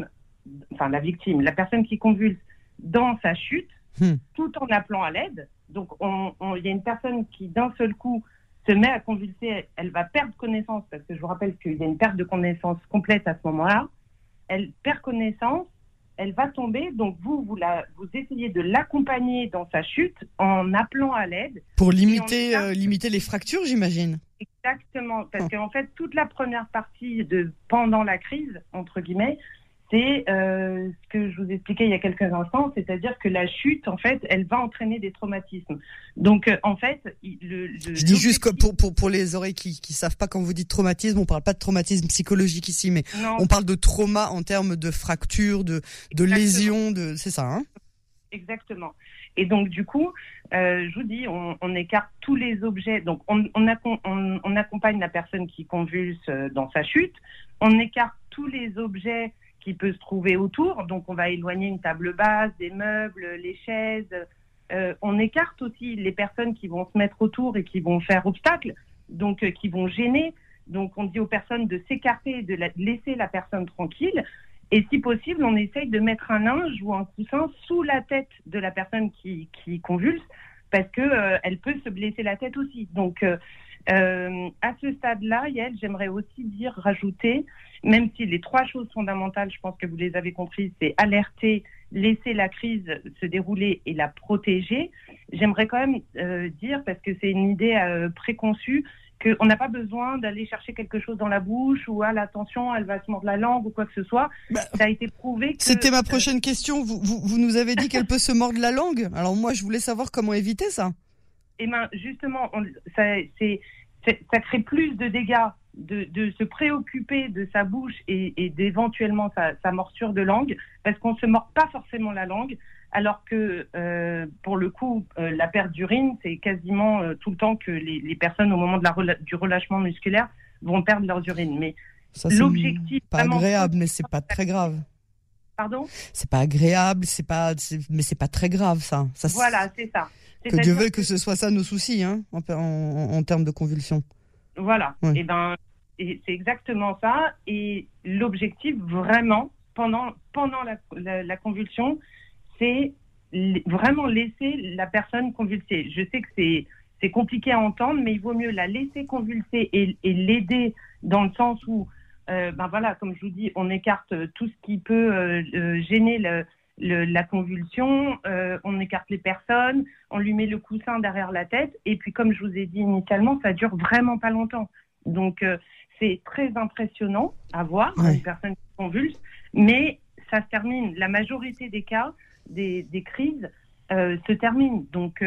personne qui convulse dans sa chute, tout en appelant à l'aide. Donc, il y a une personne qui, d'un seul coup, se met à convulser, elle va perdre connaissance, parce que je vous rappelle qu'il y a une perte de connaissance complète à ce moment-là. Elle perd connaissance, elle va tomber, donc vous essayez de l'accompagner dans sa chute en appelant à l'aide. Pour limiter les fractures, j'imagine. Exactement, parce qu'en fait, toute la première partie pendant la crise, entre guillemets, c'est ce que je vous expliquais il y a quelques instants, c'est-à-dire que la chute, en fait, elle va entraîner des traumatismes. Donc, en fait, je dis juste que pour les oreilles qui savent pas, quand vous dites traumatisme, on parle pas de traumatisme psychologique ici, mais on parle de trauma en termes de fracture, de lésion, c'est ça, hein ? Exactement. Et donc, du coup, je vous dis, on écarte tous les objets. Donc, on accompagne la personne qui convulse dans sa chute. On écarte tous les objets qui peut se trouver autour. Donc, on va éloigner une table basse, des meubles, les chaises. On écarte aussi les personnes qui vont se mettre autour et qui vont faire obstacle, donc qui vont gêner. Donc, on dit aux personnes de s'écarter, de laisser la personne tranquille. Et si possible, on essaye de mettre un linge ou un coussin sous la tête de la personne qui convulse, parce que elle peut se blesser la tête aussi. Donc, à ce stade-là, Yael, j'aimerais aussi rajouter, même si les 3 choses fondamentales, je pense que vous les avez comprises, c'est alerter, laisser la crise se dérouler et la protéger. J'aimerais quand même dire, parce que c'est une idée préconçue, qu'on n'a pas besoin d'aller chercher quelque chose dans la bouche ou attention, elle va se mordre la langue ou quoi que ce soit. Ça a été prouvé que... C'était ma prochaine question. Vous nous avez dit qu'elle peut se mordre la langue. Alors moi, je voulais savoir comment éviter ça. Eh bien, justement, ça crée plus de dégâts de se préoccuper de sa bouche et d'éventuellement sa morsure de langue, parce qu'on ne se mord pas forcément la langue, alors que pour le coup, la perte d'urine, c'est quasiment tout le temps que les personnes, au moment du relâchement musculaire, vont perdre leurs urines. Mais ça, l'objectif... C'est pas agréable, mais c'est pas très grave. Pardon ? C'est pas agréable, mais c'est pas très grave, ça. Voilà, c'est ça. Que Dieu veuille que ce soit ça nos soucis, hein, en termes de convulsion. Voilà. Ouais. Et c'est exactement ça. Et l'objectif, vraiment, pendant la convulsion, c'est vraiment laisser la personne convulser. Je sais que c'est compliqué à entendre, mais il vaut mieux la laisser convulser et l'aider dans le sens où, comme je vous dis, on écarte tout ce qui peut gêner la convulsion, on écarte les personnes, on lui met le coussin derrière la tête, et puis comme je vous ai dit initialement, ça dure vraiment pas longtemps. Donc c'est très impressionnant à voir, une personne qui convulse, mais ça se termine. La majorité des cas, des crises se terminent. Donc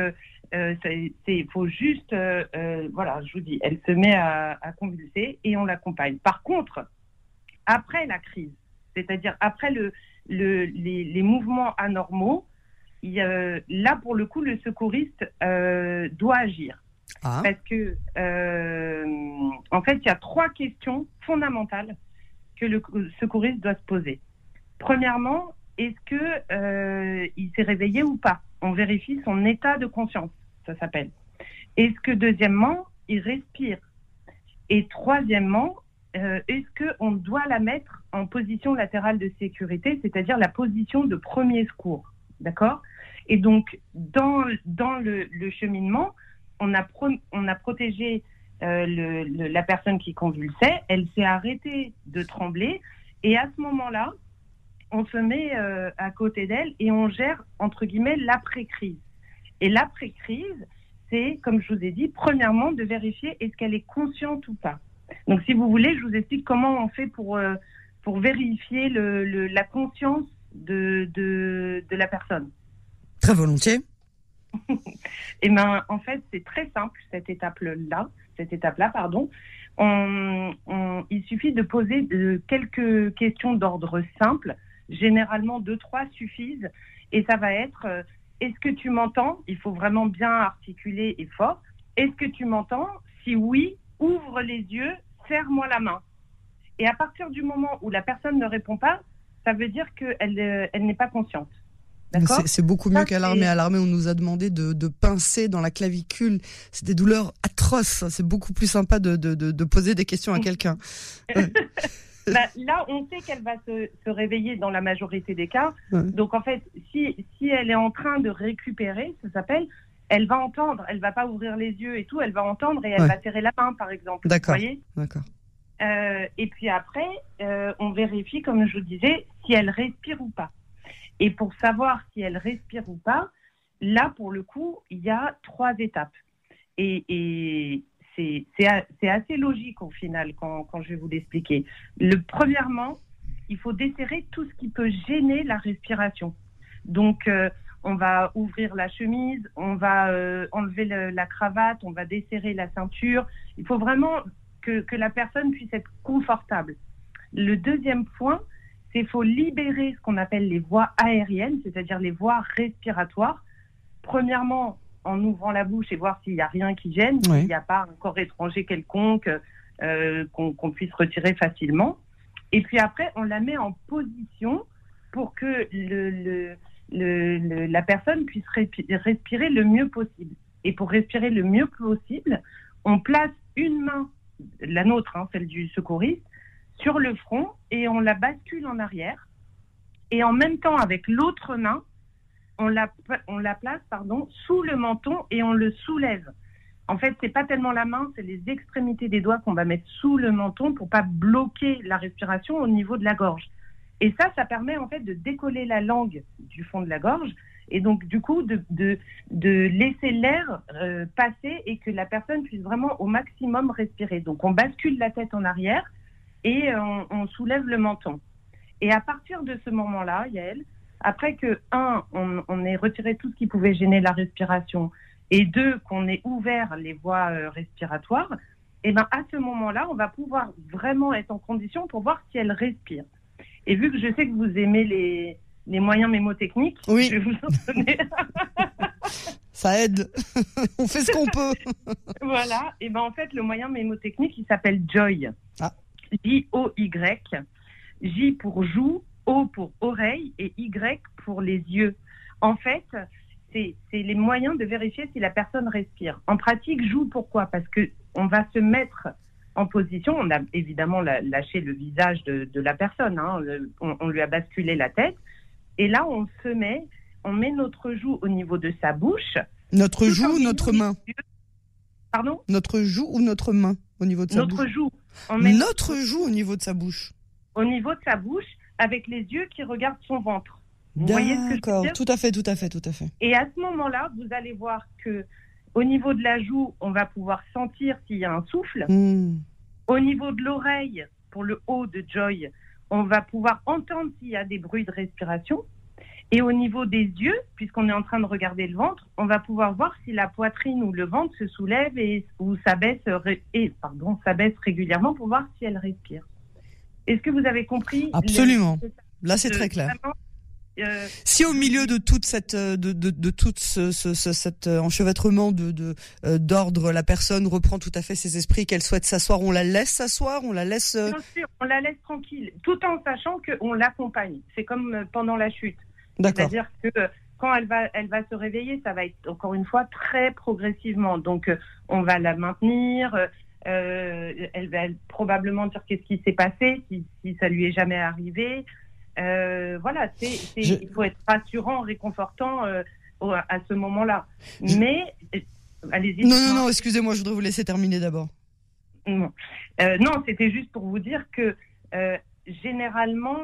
faut juste, voilà, je vous dis, elle se met à convulser et on l'accompagne. Par contre, après la crise, c'est-à-dire après les mouvements anormaux, là pour le coup, le secouriste doit agir. Parce que, en fait, il y a 3 questions fondamentales que le secouriste doit se poser. Premièrement, est-ce que il s'est réveillé ou pas ? On vérifie son état de conscience, ça s'appelle. Est-ce que deuxièmement, il respire ? Et troisièmement, est-ce qu'on doit la mettre en position latérale de sécurité, c'est-à-dire la position de premier secours, d'accord ? Et donc, dans le cheminement, on a protégé la personne qui convulsait, elle s'est arrêtée de trembler, et à ce moment-là, on se met à côté d'elle et on gère, entre guillemets, l'après-crise. Et l'après-crise, c'est, comme je vous ai dit, premièrement, de vérifier est-ce qu'elle est consciente ou pas. Donc, si vous voulez, je vous explique comment on fait pour vérifier la conscience de la personne. Très volontiers. Et ben, en fait, c'est très simple, cette étape-là, pardon. Il suffit de poser quelques questions d'ordre simple. Généralement, 2-3 suffisent. Et ça va être, est-ce que tu m'entends ? Il faut vraiment bien articuler et fort. Est-ce que tu m'entends ? Si oui, ouvre les yeux, serre-moi la main. Et à partir du moment où la personne ne répond pas, ça veut dire qu'elle n'est pas consciente. D'accord ? C'est beaucoup mieux qu'à l'armée. À l'armée, on nous a demandé de pincer dans la clavicule. C'est des douleurs atroces. C'est beaucoup plus sympa de poser des questions à quelqu'un. Là, on sait qu'elle va se réveiller dans la majorité des cas. Ouais. Donc, en fait, si elle est en train de récupérer, ça s'appelle, elle va entendre. Elle va pas ouvrir les yeux et tout. Elle va entendre et elle va serrer la main, par exemple. D'accord. Vous voyez ? D'accord. Et puis après, on vérifie, comme je vous disais, si elle respire ou pas. Et pour savoir si elle respire ou pas, là, pour le coup, il y a 3 étapes. Et c'est assez logique au final quand je vais vous l'expliquer. Premièrement, il faut desserrer tout ce qui peut gêner la respiration. Donc, on va ouvrir la chemise, on va enlever la cravate, on va desserrer la ceinture. Il faut vraiment que la personne puisse être confortable. Le deuxième point, c'est qu'il faut libérer ce qu'on appelle les voies aériennes, c'est-à-dire les voies respiratoires. Premièrement, en ouvrant la bouche et voir s'il n'y a rien qui gêne, s'il n'y a pas un corps étranger quelconque qu'on puisse retirer facilement. Et puis après, on la met en position pour que la personne puisse respirer le mieux possible. Et pour respirer le mieux possible, on place une main, la nôtre, celle du secouriste, sur le front et on la bascule en arrière. Et en même temps, avec l'autre main, on la place sous le menton et on le soulève. En fait, c'est pas tellement la main, c'est les extrémités des doigts qu'on va mettre sous le menton pour pas bloquer la respiration au niveau de la gorge. Et ça permet en fait de décoller la langue du fond de la gorge et donc du coup de laisser l'air passer et que la personne puisse vraiment au maximum respirer. Donc on bascule la tête en arrière et on soulève le menton. Et à partir de ce moment-là, Yael, après que, on ait retiré tout ce qui pouvait gêner la respiration, et 2, qu'on ait ouvert les voies respiratoires, et ben à ce moment-là, on va pouvoir vraiment être en condition pour voir si elle respire. Et vu que je sais que vous aimez les moyens mémotechniques, oui. Je vais vous en donner. Ça aide. On fait ce qu'on peut. Voilà. Et ben en fait, le moyen mémotechnique, il s'appelle Joy. J-O-Y. J pour joue, O pour oreille et Y pour les yeux. En fait, c'est les moyens de vérifier si la personne respire. En pratique, joue pourquoi ? Parce que on va se mettre en position. On a évidemment lâché le visage de la personne. On lui a basculé la tête. Et là, on met notre joue au niveau de sa bouche. Notre joue ou notre main ? Pardon ? Notre joue ou notre main au niveau de sa bouche ? Notre joue. Notre joue au niveau de sa bouche. Au niveau de sa bouche, avec les yeux qui regardent son ventre. Vous D'accord, voyez ce que je veux dire ? tout à fait. Et à ce moment-là, vous allez voir que au niveau de la joue, on va pouvoir sentir s'il y a un souffle. Au niveau de l'oreille, pour le haut de Joy, on va pouvoir entendre s'il y a des bruits de respiration. Et au niveau des yeux, puisqu'on est en train de regarder le ventre, on va pouvoir voir si la poitrine ou le ventre se soulève ou s'abaisse régulièrement pour voir si elle respire. Est-ce que vous avez compris? Absolument. Là, c'est très clair. Vraiment, si au milieu de toute cette cet enchevêtrement d'ordre, la personne reprend tout à fait ses esprits, qu'elle souhaite s'asseoir, on la laisse s'asseoir, on la laisse. Bien sûr, on la laisse tranquille, tout en sachant qu'on l'accompagne. C'est comme pendant la chute. D'accord. C'est-à-dire que quand elle va se réveiller, ça va être encore une fois très progressivement. Donc on va la maintenir. Elle va probablement dire qu'est-ce qui s'est passé, si ça lui est jamais arrivé. Voilà, il faut être rassurant, réconfortant à ce moment-là. Mais allez-y. Non, excusez-moi, je voudrais vous laisser terminer d'abord. Non, c'était juste pour vous dire que généralement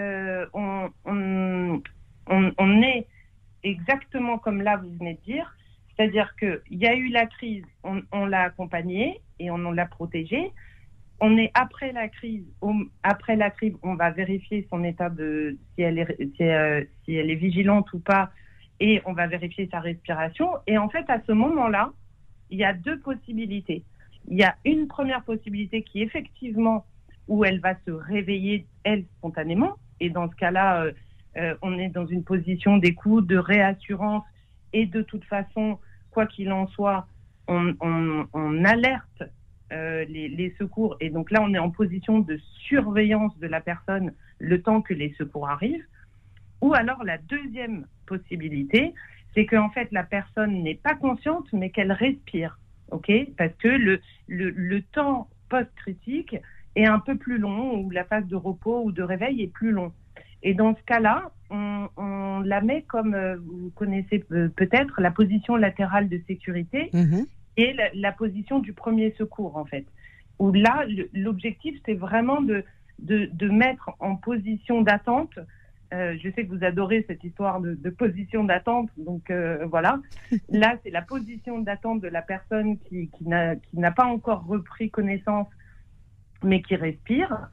on est exactement comme là vous venez de dire, c'est-à-dire qu'il y a eu la crise, on l'a accompagnée et on l'a protégée. On est après la crise, on va vérifier son état si elle est vigilante ou pas, et on va vérifier sa respiration. Et en fait, à ce moment-là, il y a deux possibilités. Il y a une première possibilité qui effectivement où elle va se réveiller elle spontanément, et dans ce cas-là, on est dans une position d'écoute, de réassurance, et de toute façon, quoi qu'il en soit, on alerte les secours, et donc là on est en position de surveillance de la personne le temps que les secours arrivent. Ou alors la deuxième possibilité, c'est qu'en fait la personne n'est pas consciente mais qu'elle respire, ok, parce que le temps post-critique est un peu plus long, ou la phase de repos ou de réveil est plus long. Et dans ce cas-là, on la met comme, vous connaissez peut-être, la position latérale de sécurité. Et la position du premier secours, en fait. Où là, l'objectif, c'est vraiment de mettre en position d'attente. Je sais que vous adorez cette histoire de position d'attente, donc voilà. Là, c'est la position d'attente de la personne qui n'a pas encore repris connaissance, mais qui respire.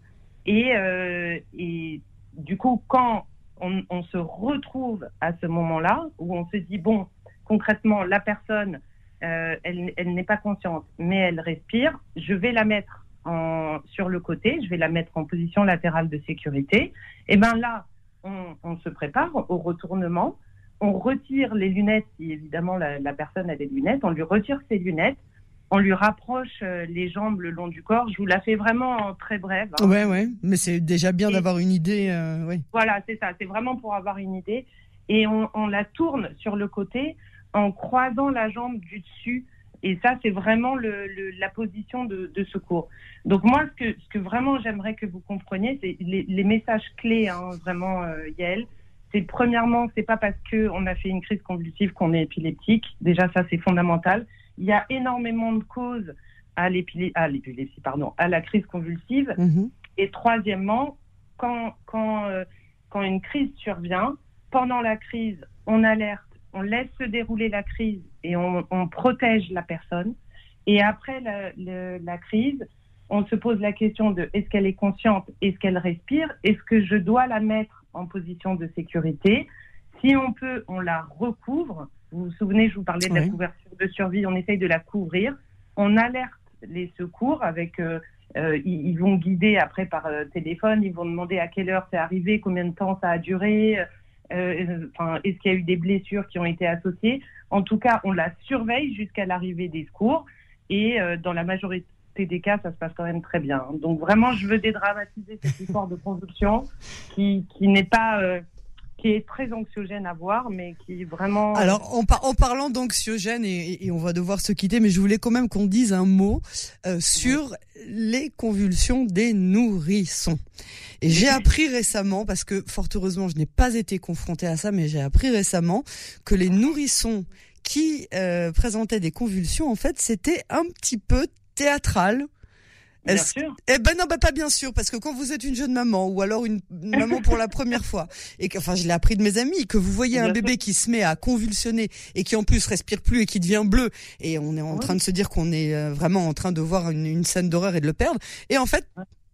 Et du coup, quand on se retrouve à ce moment-là, où on se dit, bon, concrètement, la personne... elle n'est pas consciente, mais elle respire. Je vais la mettre sur le côté, je vais la mettre en position latérale de sécurité. Et bien là, on se prépare au retournement. On retire les lunettes, si évidemment la personne a des lunettes. On lui retire ses lunettes. On lui rapproche les jambes le long du corps. Je vous la fais vraiment très brève. Hein. Ouais, mais c'est déjà bien d'avoir une idée. Ouais. Voilà, c'est ça. C'est vraiment pour avoir une idée. Et on la tourne sur le côté en croisant la jambe du dessus. Et ça, c'est vraiment la position de secours. Donc moi, ce que vraiment j'aimerais que vous compreniez, c'est les messages clés, hein, vraiment, Yael. C'est premièrement, c'est pas parce qu'on a fait une crise convulsive qu'on est épileptique. Déjà, ça, c'est fondamental. Il y a énormément de causes à la crise convulsive. Et troisièmement, quand une crise survient, pendant la crise, on alerte, on laisse se dérouler la crise et on protège la personne. Et après la crise, on se pose la question de est-ce qu'elle est consciente, est-ce qu'elle respire, est-ce que je dois la mettre en position de sécurité. Si on peut, on la recouvre. Vous vous souvenez, je vous parlais de la couverture de survie, on essaye de la couvrir. On alerte les secours avec... ils vont guider après par téléphone, ils vont demander à quelle heure c'est arrivé, combien de temps ça a duré... est-ce qu'il y a eu des blessures qui ont été associées. En tout cas, on la surveille jusqu'à l'arrivée des secours et dans la majorité des cas, ça se passe quand même très bien. Donc vraiment, je veux dédramatiser cette histoire de convulsion qui n'est pas... qui est très anxiogène à voir, mais qui est vraiment... Alors, en parlant d'anxiogène, et on va devoir se quitter, mais je voulais quand même qu'on dise un mot sur les convulsions des nourrissons. Et j'ai appris récemment, parce que fort heureusement, je n'ai pas été confrontée à ça, mais j'ai appris récemment que les nourrissons qui présentaient des convulsions, en fait, c'était un petit peu théâtral. Bien sûr. Eh ben non, pas bien sûr, parce que quand vous êtes une jeune maman ou alors une maman pour la première fois, et que, enfin, je l'ai appris de mes amis, que vous voyez un bébé qui se met à convulsionner et qui en plus respire plus et qui devient bleu, et on est en train de se dire qu'on est vraiment en train de voir une scène d'horreur et de le perdre. Et en fait,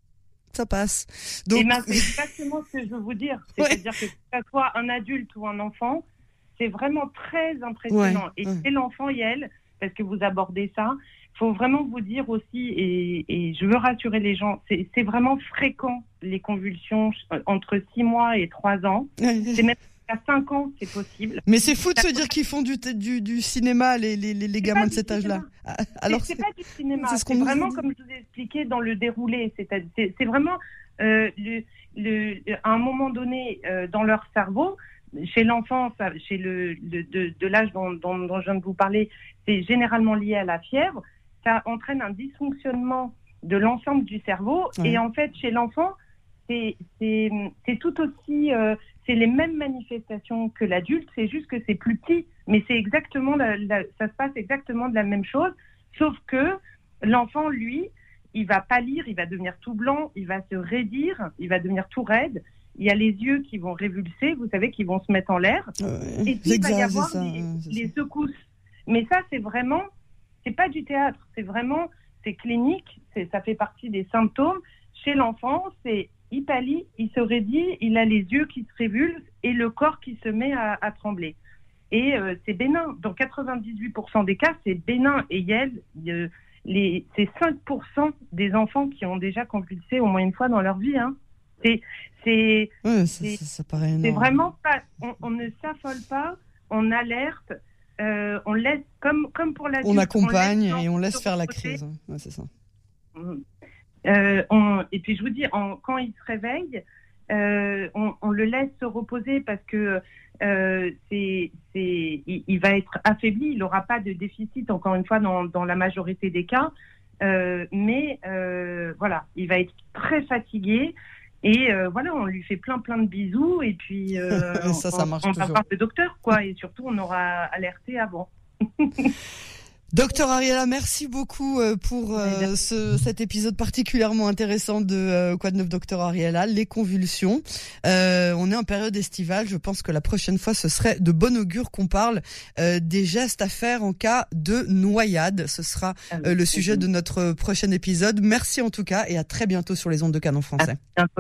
ça passe. Donc... c'est exactement ce que je veux vous dire. C'est-à-dire que ce soit un adulte ou un enfant, c'est vraiment très impressionnant. Et c'est l'enfant et elle, parce que vous abordez ça, il faut vraiment vous dire aussi, et je veux rassurer les gens, c'est vraiment fréquent, les convulsions entre 6 mois et 3 ans. C'est même à 5 ans, c'est possible. Mais c'est fou de se dire qu'ils font du cinéma, les gamins de cet âge-là. Alors, c'est pas du cinéma, c'est vraiment comme je vous ai expliqué dans le déroulé. C'est vraiment à un moment donné dans leur cerveau, chez l'enfant, chez de l'âge dont je viens de vous parler, c'est généralement lié à la fièvre. Ça entraîne un dysfonctionnement de l'ensemble du cerveau. Et en fait, chez l'enfant, c'est tout aussi... c'est les mêmes manifestations que l'adulte, c'est juste que c'est plus petit. Mais c'est exactement ça se passe exactement de la même chose, sauf que l'enfant, lui, il va pâlir, il va devenir tout blanc, il va se raidir, il va devenir tout raide. Il y a les yeux qui vont révulser, vous savez, qui vont se mettre en l'air. Et puis, il va y avoir les secousses. Mais ça, c'est vraiment... C'est pas du théâtre, c'est clinique, ça fait partie des symptômes. Chez l'enfant, il pâlit, il se raidit, il a les yeux qui se révulsent et le corps qui se met à trembler. Et c'est bénin. Dans 98% des cas, c'est bénin. Et c'est 5% des enfants qui ont déjà convulsé au moins une fois dans leur vie. Hein. Ça paraît énorme. C'est vraiment pas... On ne s'affole pas, on alerte... on laisse, comme pour l'adulte, on accompagne et on laisse faire la crise. Ouais, c'est ça. Et puis je vous dis, quand il se réveille, on le laisse se reposer parce que il va être affaibli, il n'aura pas de déficit, encore une fois, dans la majorité des cas. Mais voilà, il va être très fatigué. Et voilà, on lui fait plein de bisous et puis ça marche on toujours. va voir le docteur, quoi. Et surtout, on aura alerté avant. Docteur Ariela, merci beaucoup pour cet épisode particulièrement intéressant de Quoi de neuf, Docteur Ariela, les convulsions. On est en période estivale, je pense que la prochaine fois, ce serait de bon augure qu'on parle des gestes à faire en cas de noyade. Ce sera le sujet de notre prochain épisode. Merci en tout cas et à très bientôt sur les ondes de Canon Français.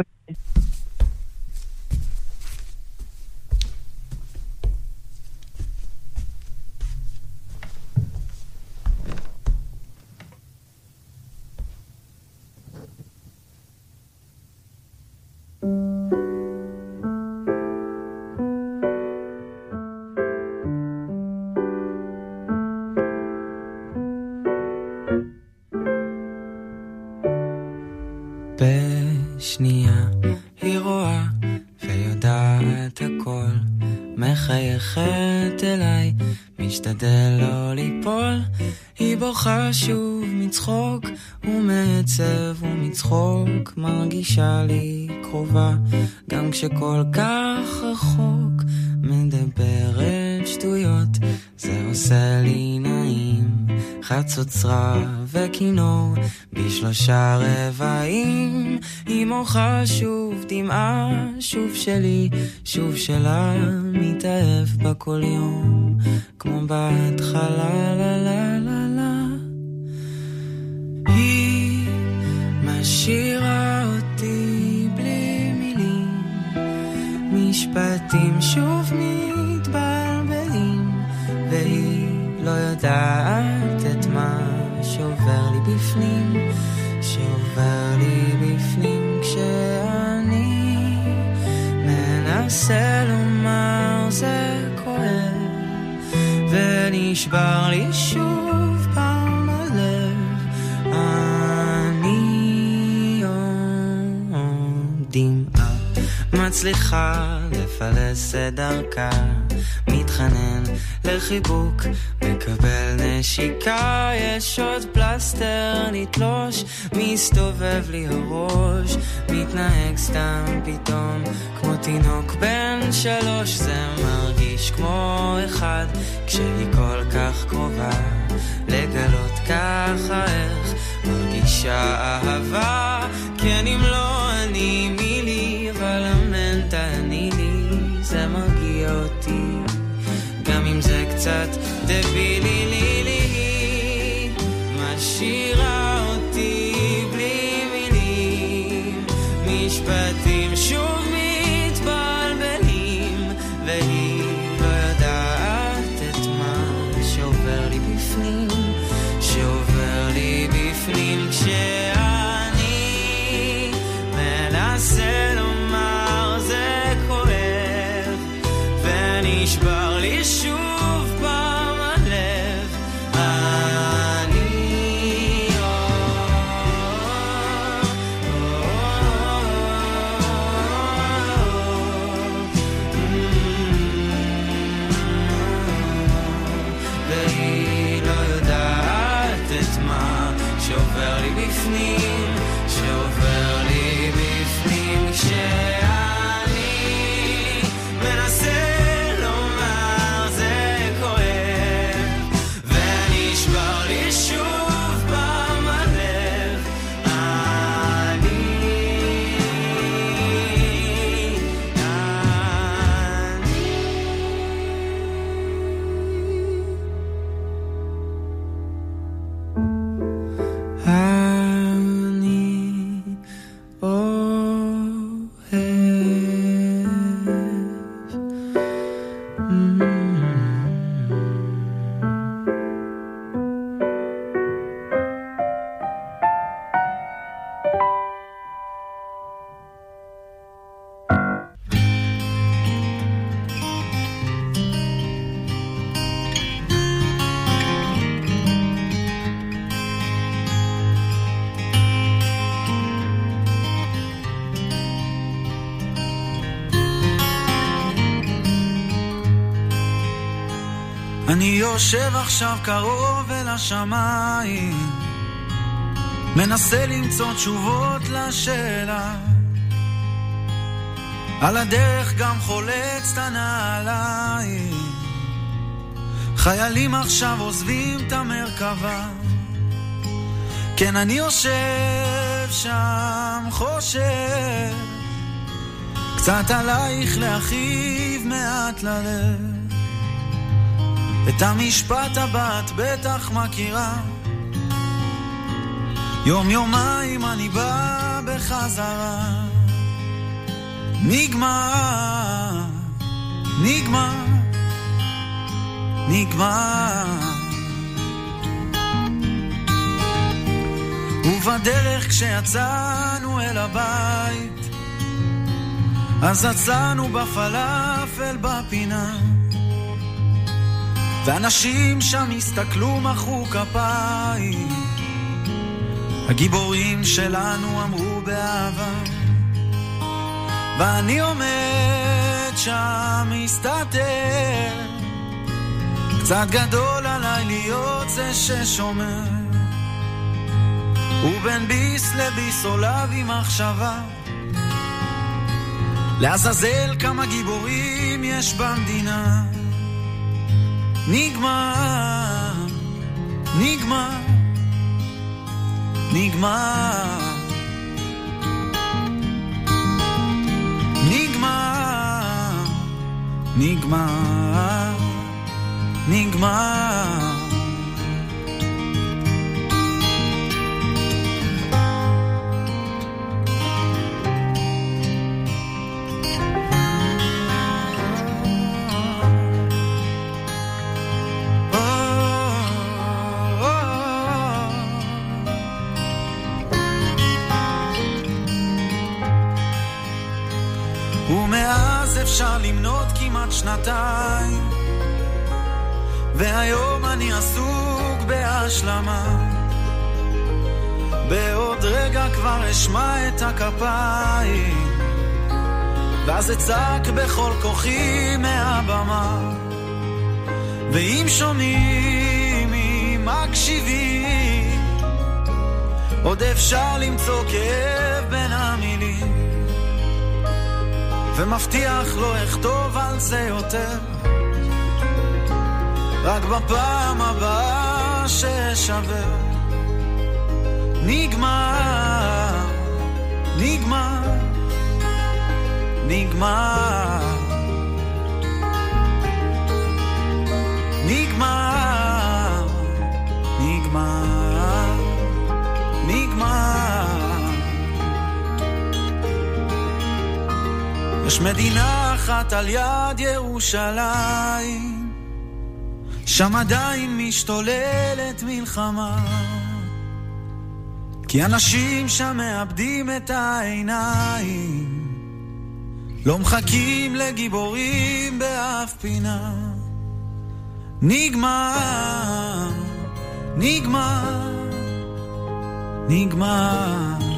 בשנייה היא רואה ויודעת הכל, מחייכת אליי, משתדל לא ליפול, היא בוכה שוב מצחוק ומעצב ומצחוק, מרגישה לי קרובה גם כשכל כך רחוק, מדברת שטויות, זה עושה לי נעים, חצוצרה וכינור בשלושה רבעים, היא מוחה שוב דמעה, שוב שלי, שוב שלה, מתאהב בה כל יום כמו בהתחלה, לה לה לה לה. היא משאירה אותי בלי מילים, משפטים שוב מתבלבלים, והיא לא יודעת את מה שעובר לי בפנים, שעובר לי בפנים כשאני מנסה לומר זה כואב, ונשבר לי שוב פעם הלב, אני דמעה מצליחה לפלס את דרכה, מתחנן לחיבוק, מקבל נשיקה, יש עוד פלסטר נתלוש, מסתובב לי הראש, מתנהג סתם פתאום כמו תינוק בן 3, זה מרגיש כמו אחד כשהיא כל כך קרובה, לגלות ככה איך מרגישה אהבה, כן אם לא אני מילי, אבל אמן תעני לי, זה מרגיע אותי גם אם זה קצת דבילי, לי לי לי משאירה אותי בלי מילים, לי שוב פעם הלב, אני והיא לא יודעת את מה שעובר לי בפנים, שעובר לי בפנים כשאני מנסה לומר זה כואב ונשבר לי שוב פעם הלב, אני יושב עכשיו קרוב אל השמיים, מנסה למצוא תשובות לשאלה, על הדרך גם חולץ את הנעליים, חיילים עכשיו עוזבים את המרכבה, כן אני יושב שם חושב, קצת עלייך להכאיב מעט ללב, את המשפט הבא את בטח מכירה, יום יומיים אני בא בחזרה, נגמר, נגמר, נגמר, ובדרך כשיצאנו אל הבית, אז עצרנו בפלאפל בפינה, ואנשים שם הסתכלו מחאו כפיים, הגיבורים שלנו אמרו באהבה, ואני עומד שם מסתתר, קצת גדול עליי להיות זה ששומר, ובין ביס לביס עולה בי מחשבה, לעזאזל כמה גיבורים יש במדינה, נגמר, נגמר, נגמר, נגמר, נגמר, נגמר. ומאז אפשר למנות כמעט שנתיים, והיום אני עסוק בהשלמה, בעוד רגע כבר אשמע את הכפיים, ואז אצעק בכל כוחי מהבמה, ואם שומעים אם מקשיבים, עוד אפשר למצוא כאב בין המילים, ומבטיח לא אכתוב על זה יותר, רק בפעם הבאה ששווה, נגמר, נגמר, נגמר, נגמר, נגמר, נגמר. יש מדינה אחת על יד ירושלים, שם עדיין משתוללת מלחמה, כי אנשים שם מאבדים את העיניים, לא מחכים לגיבורים באף פינה, נגמר, נגמר, נגמר.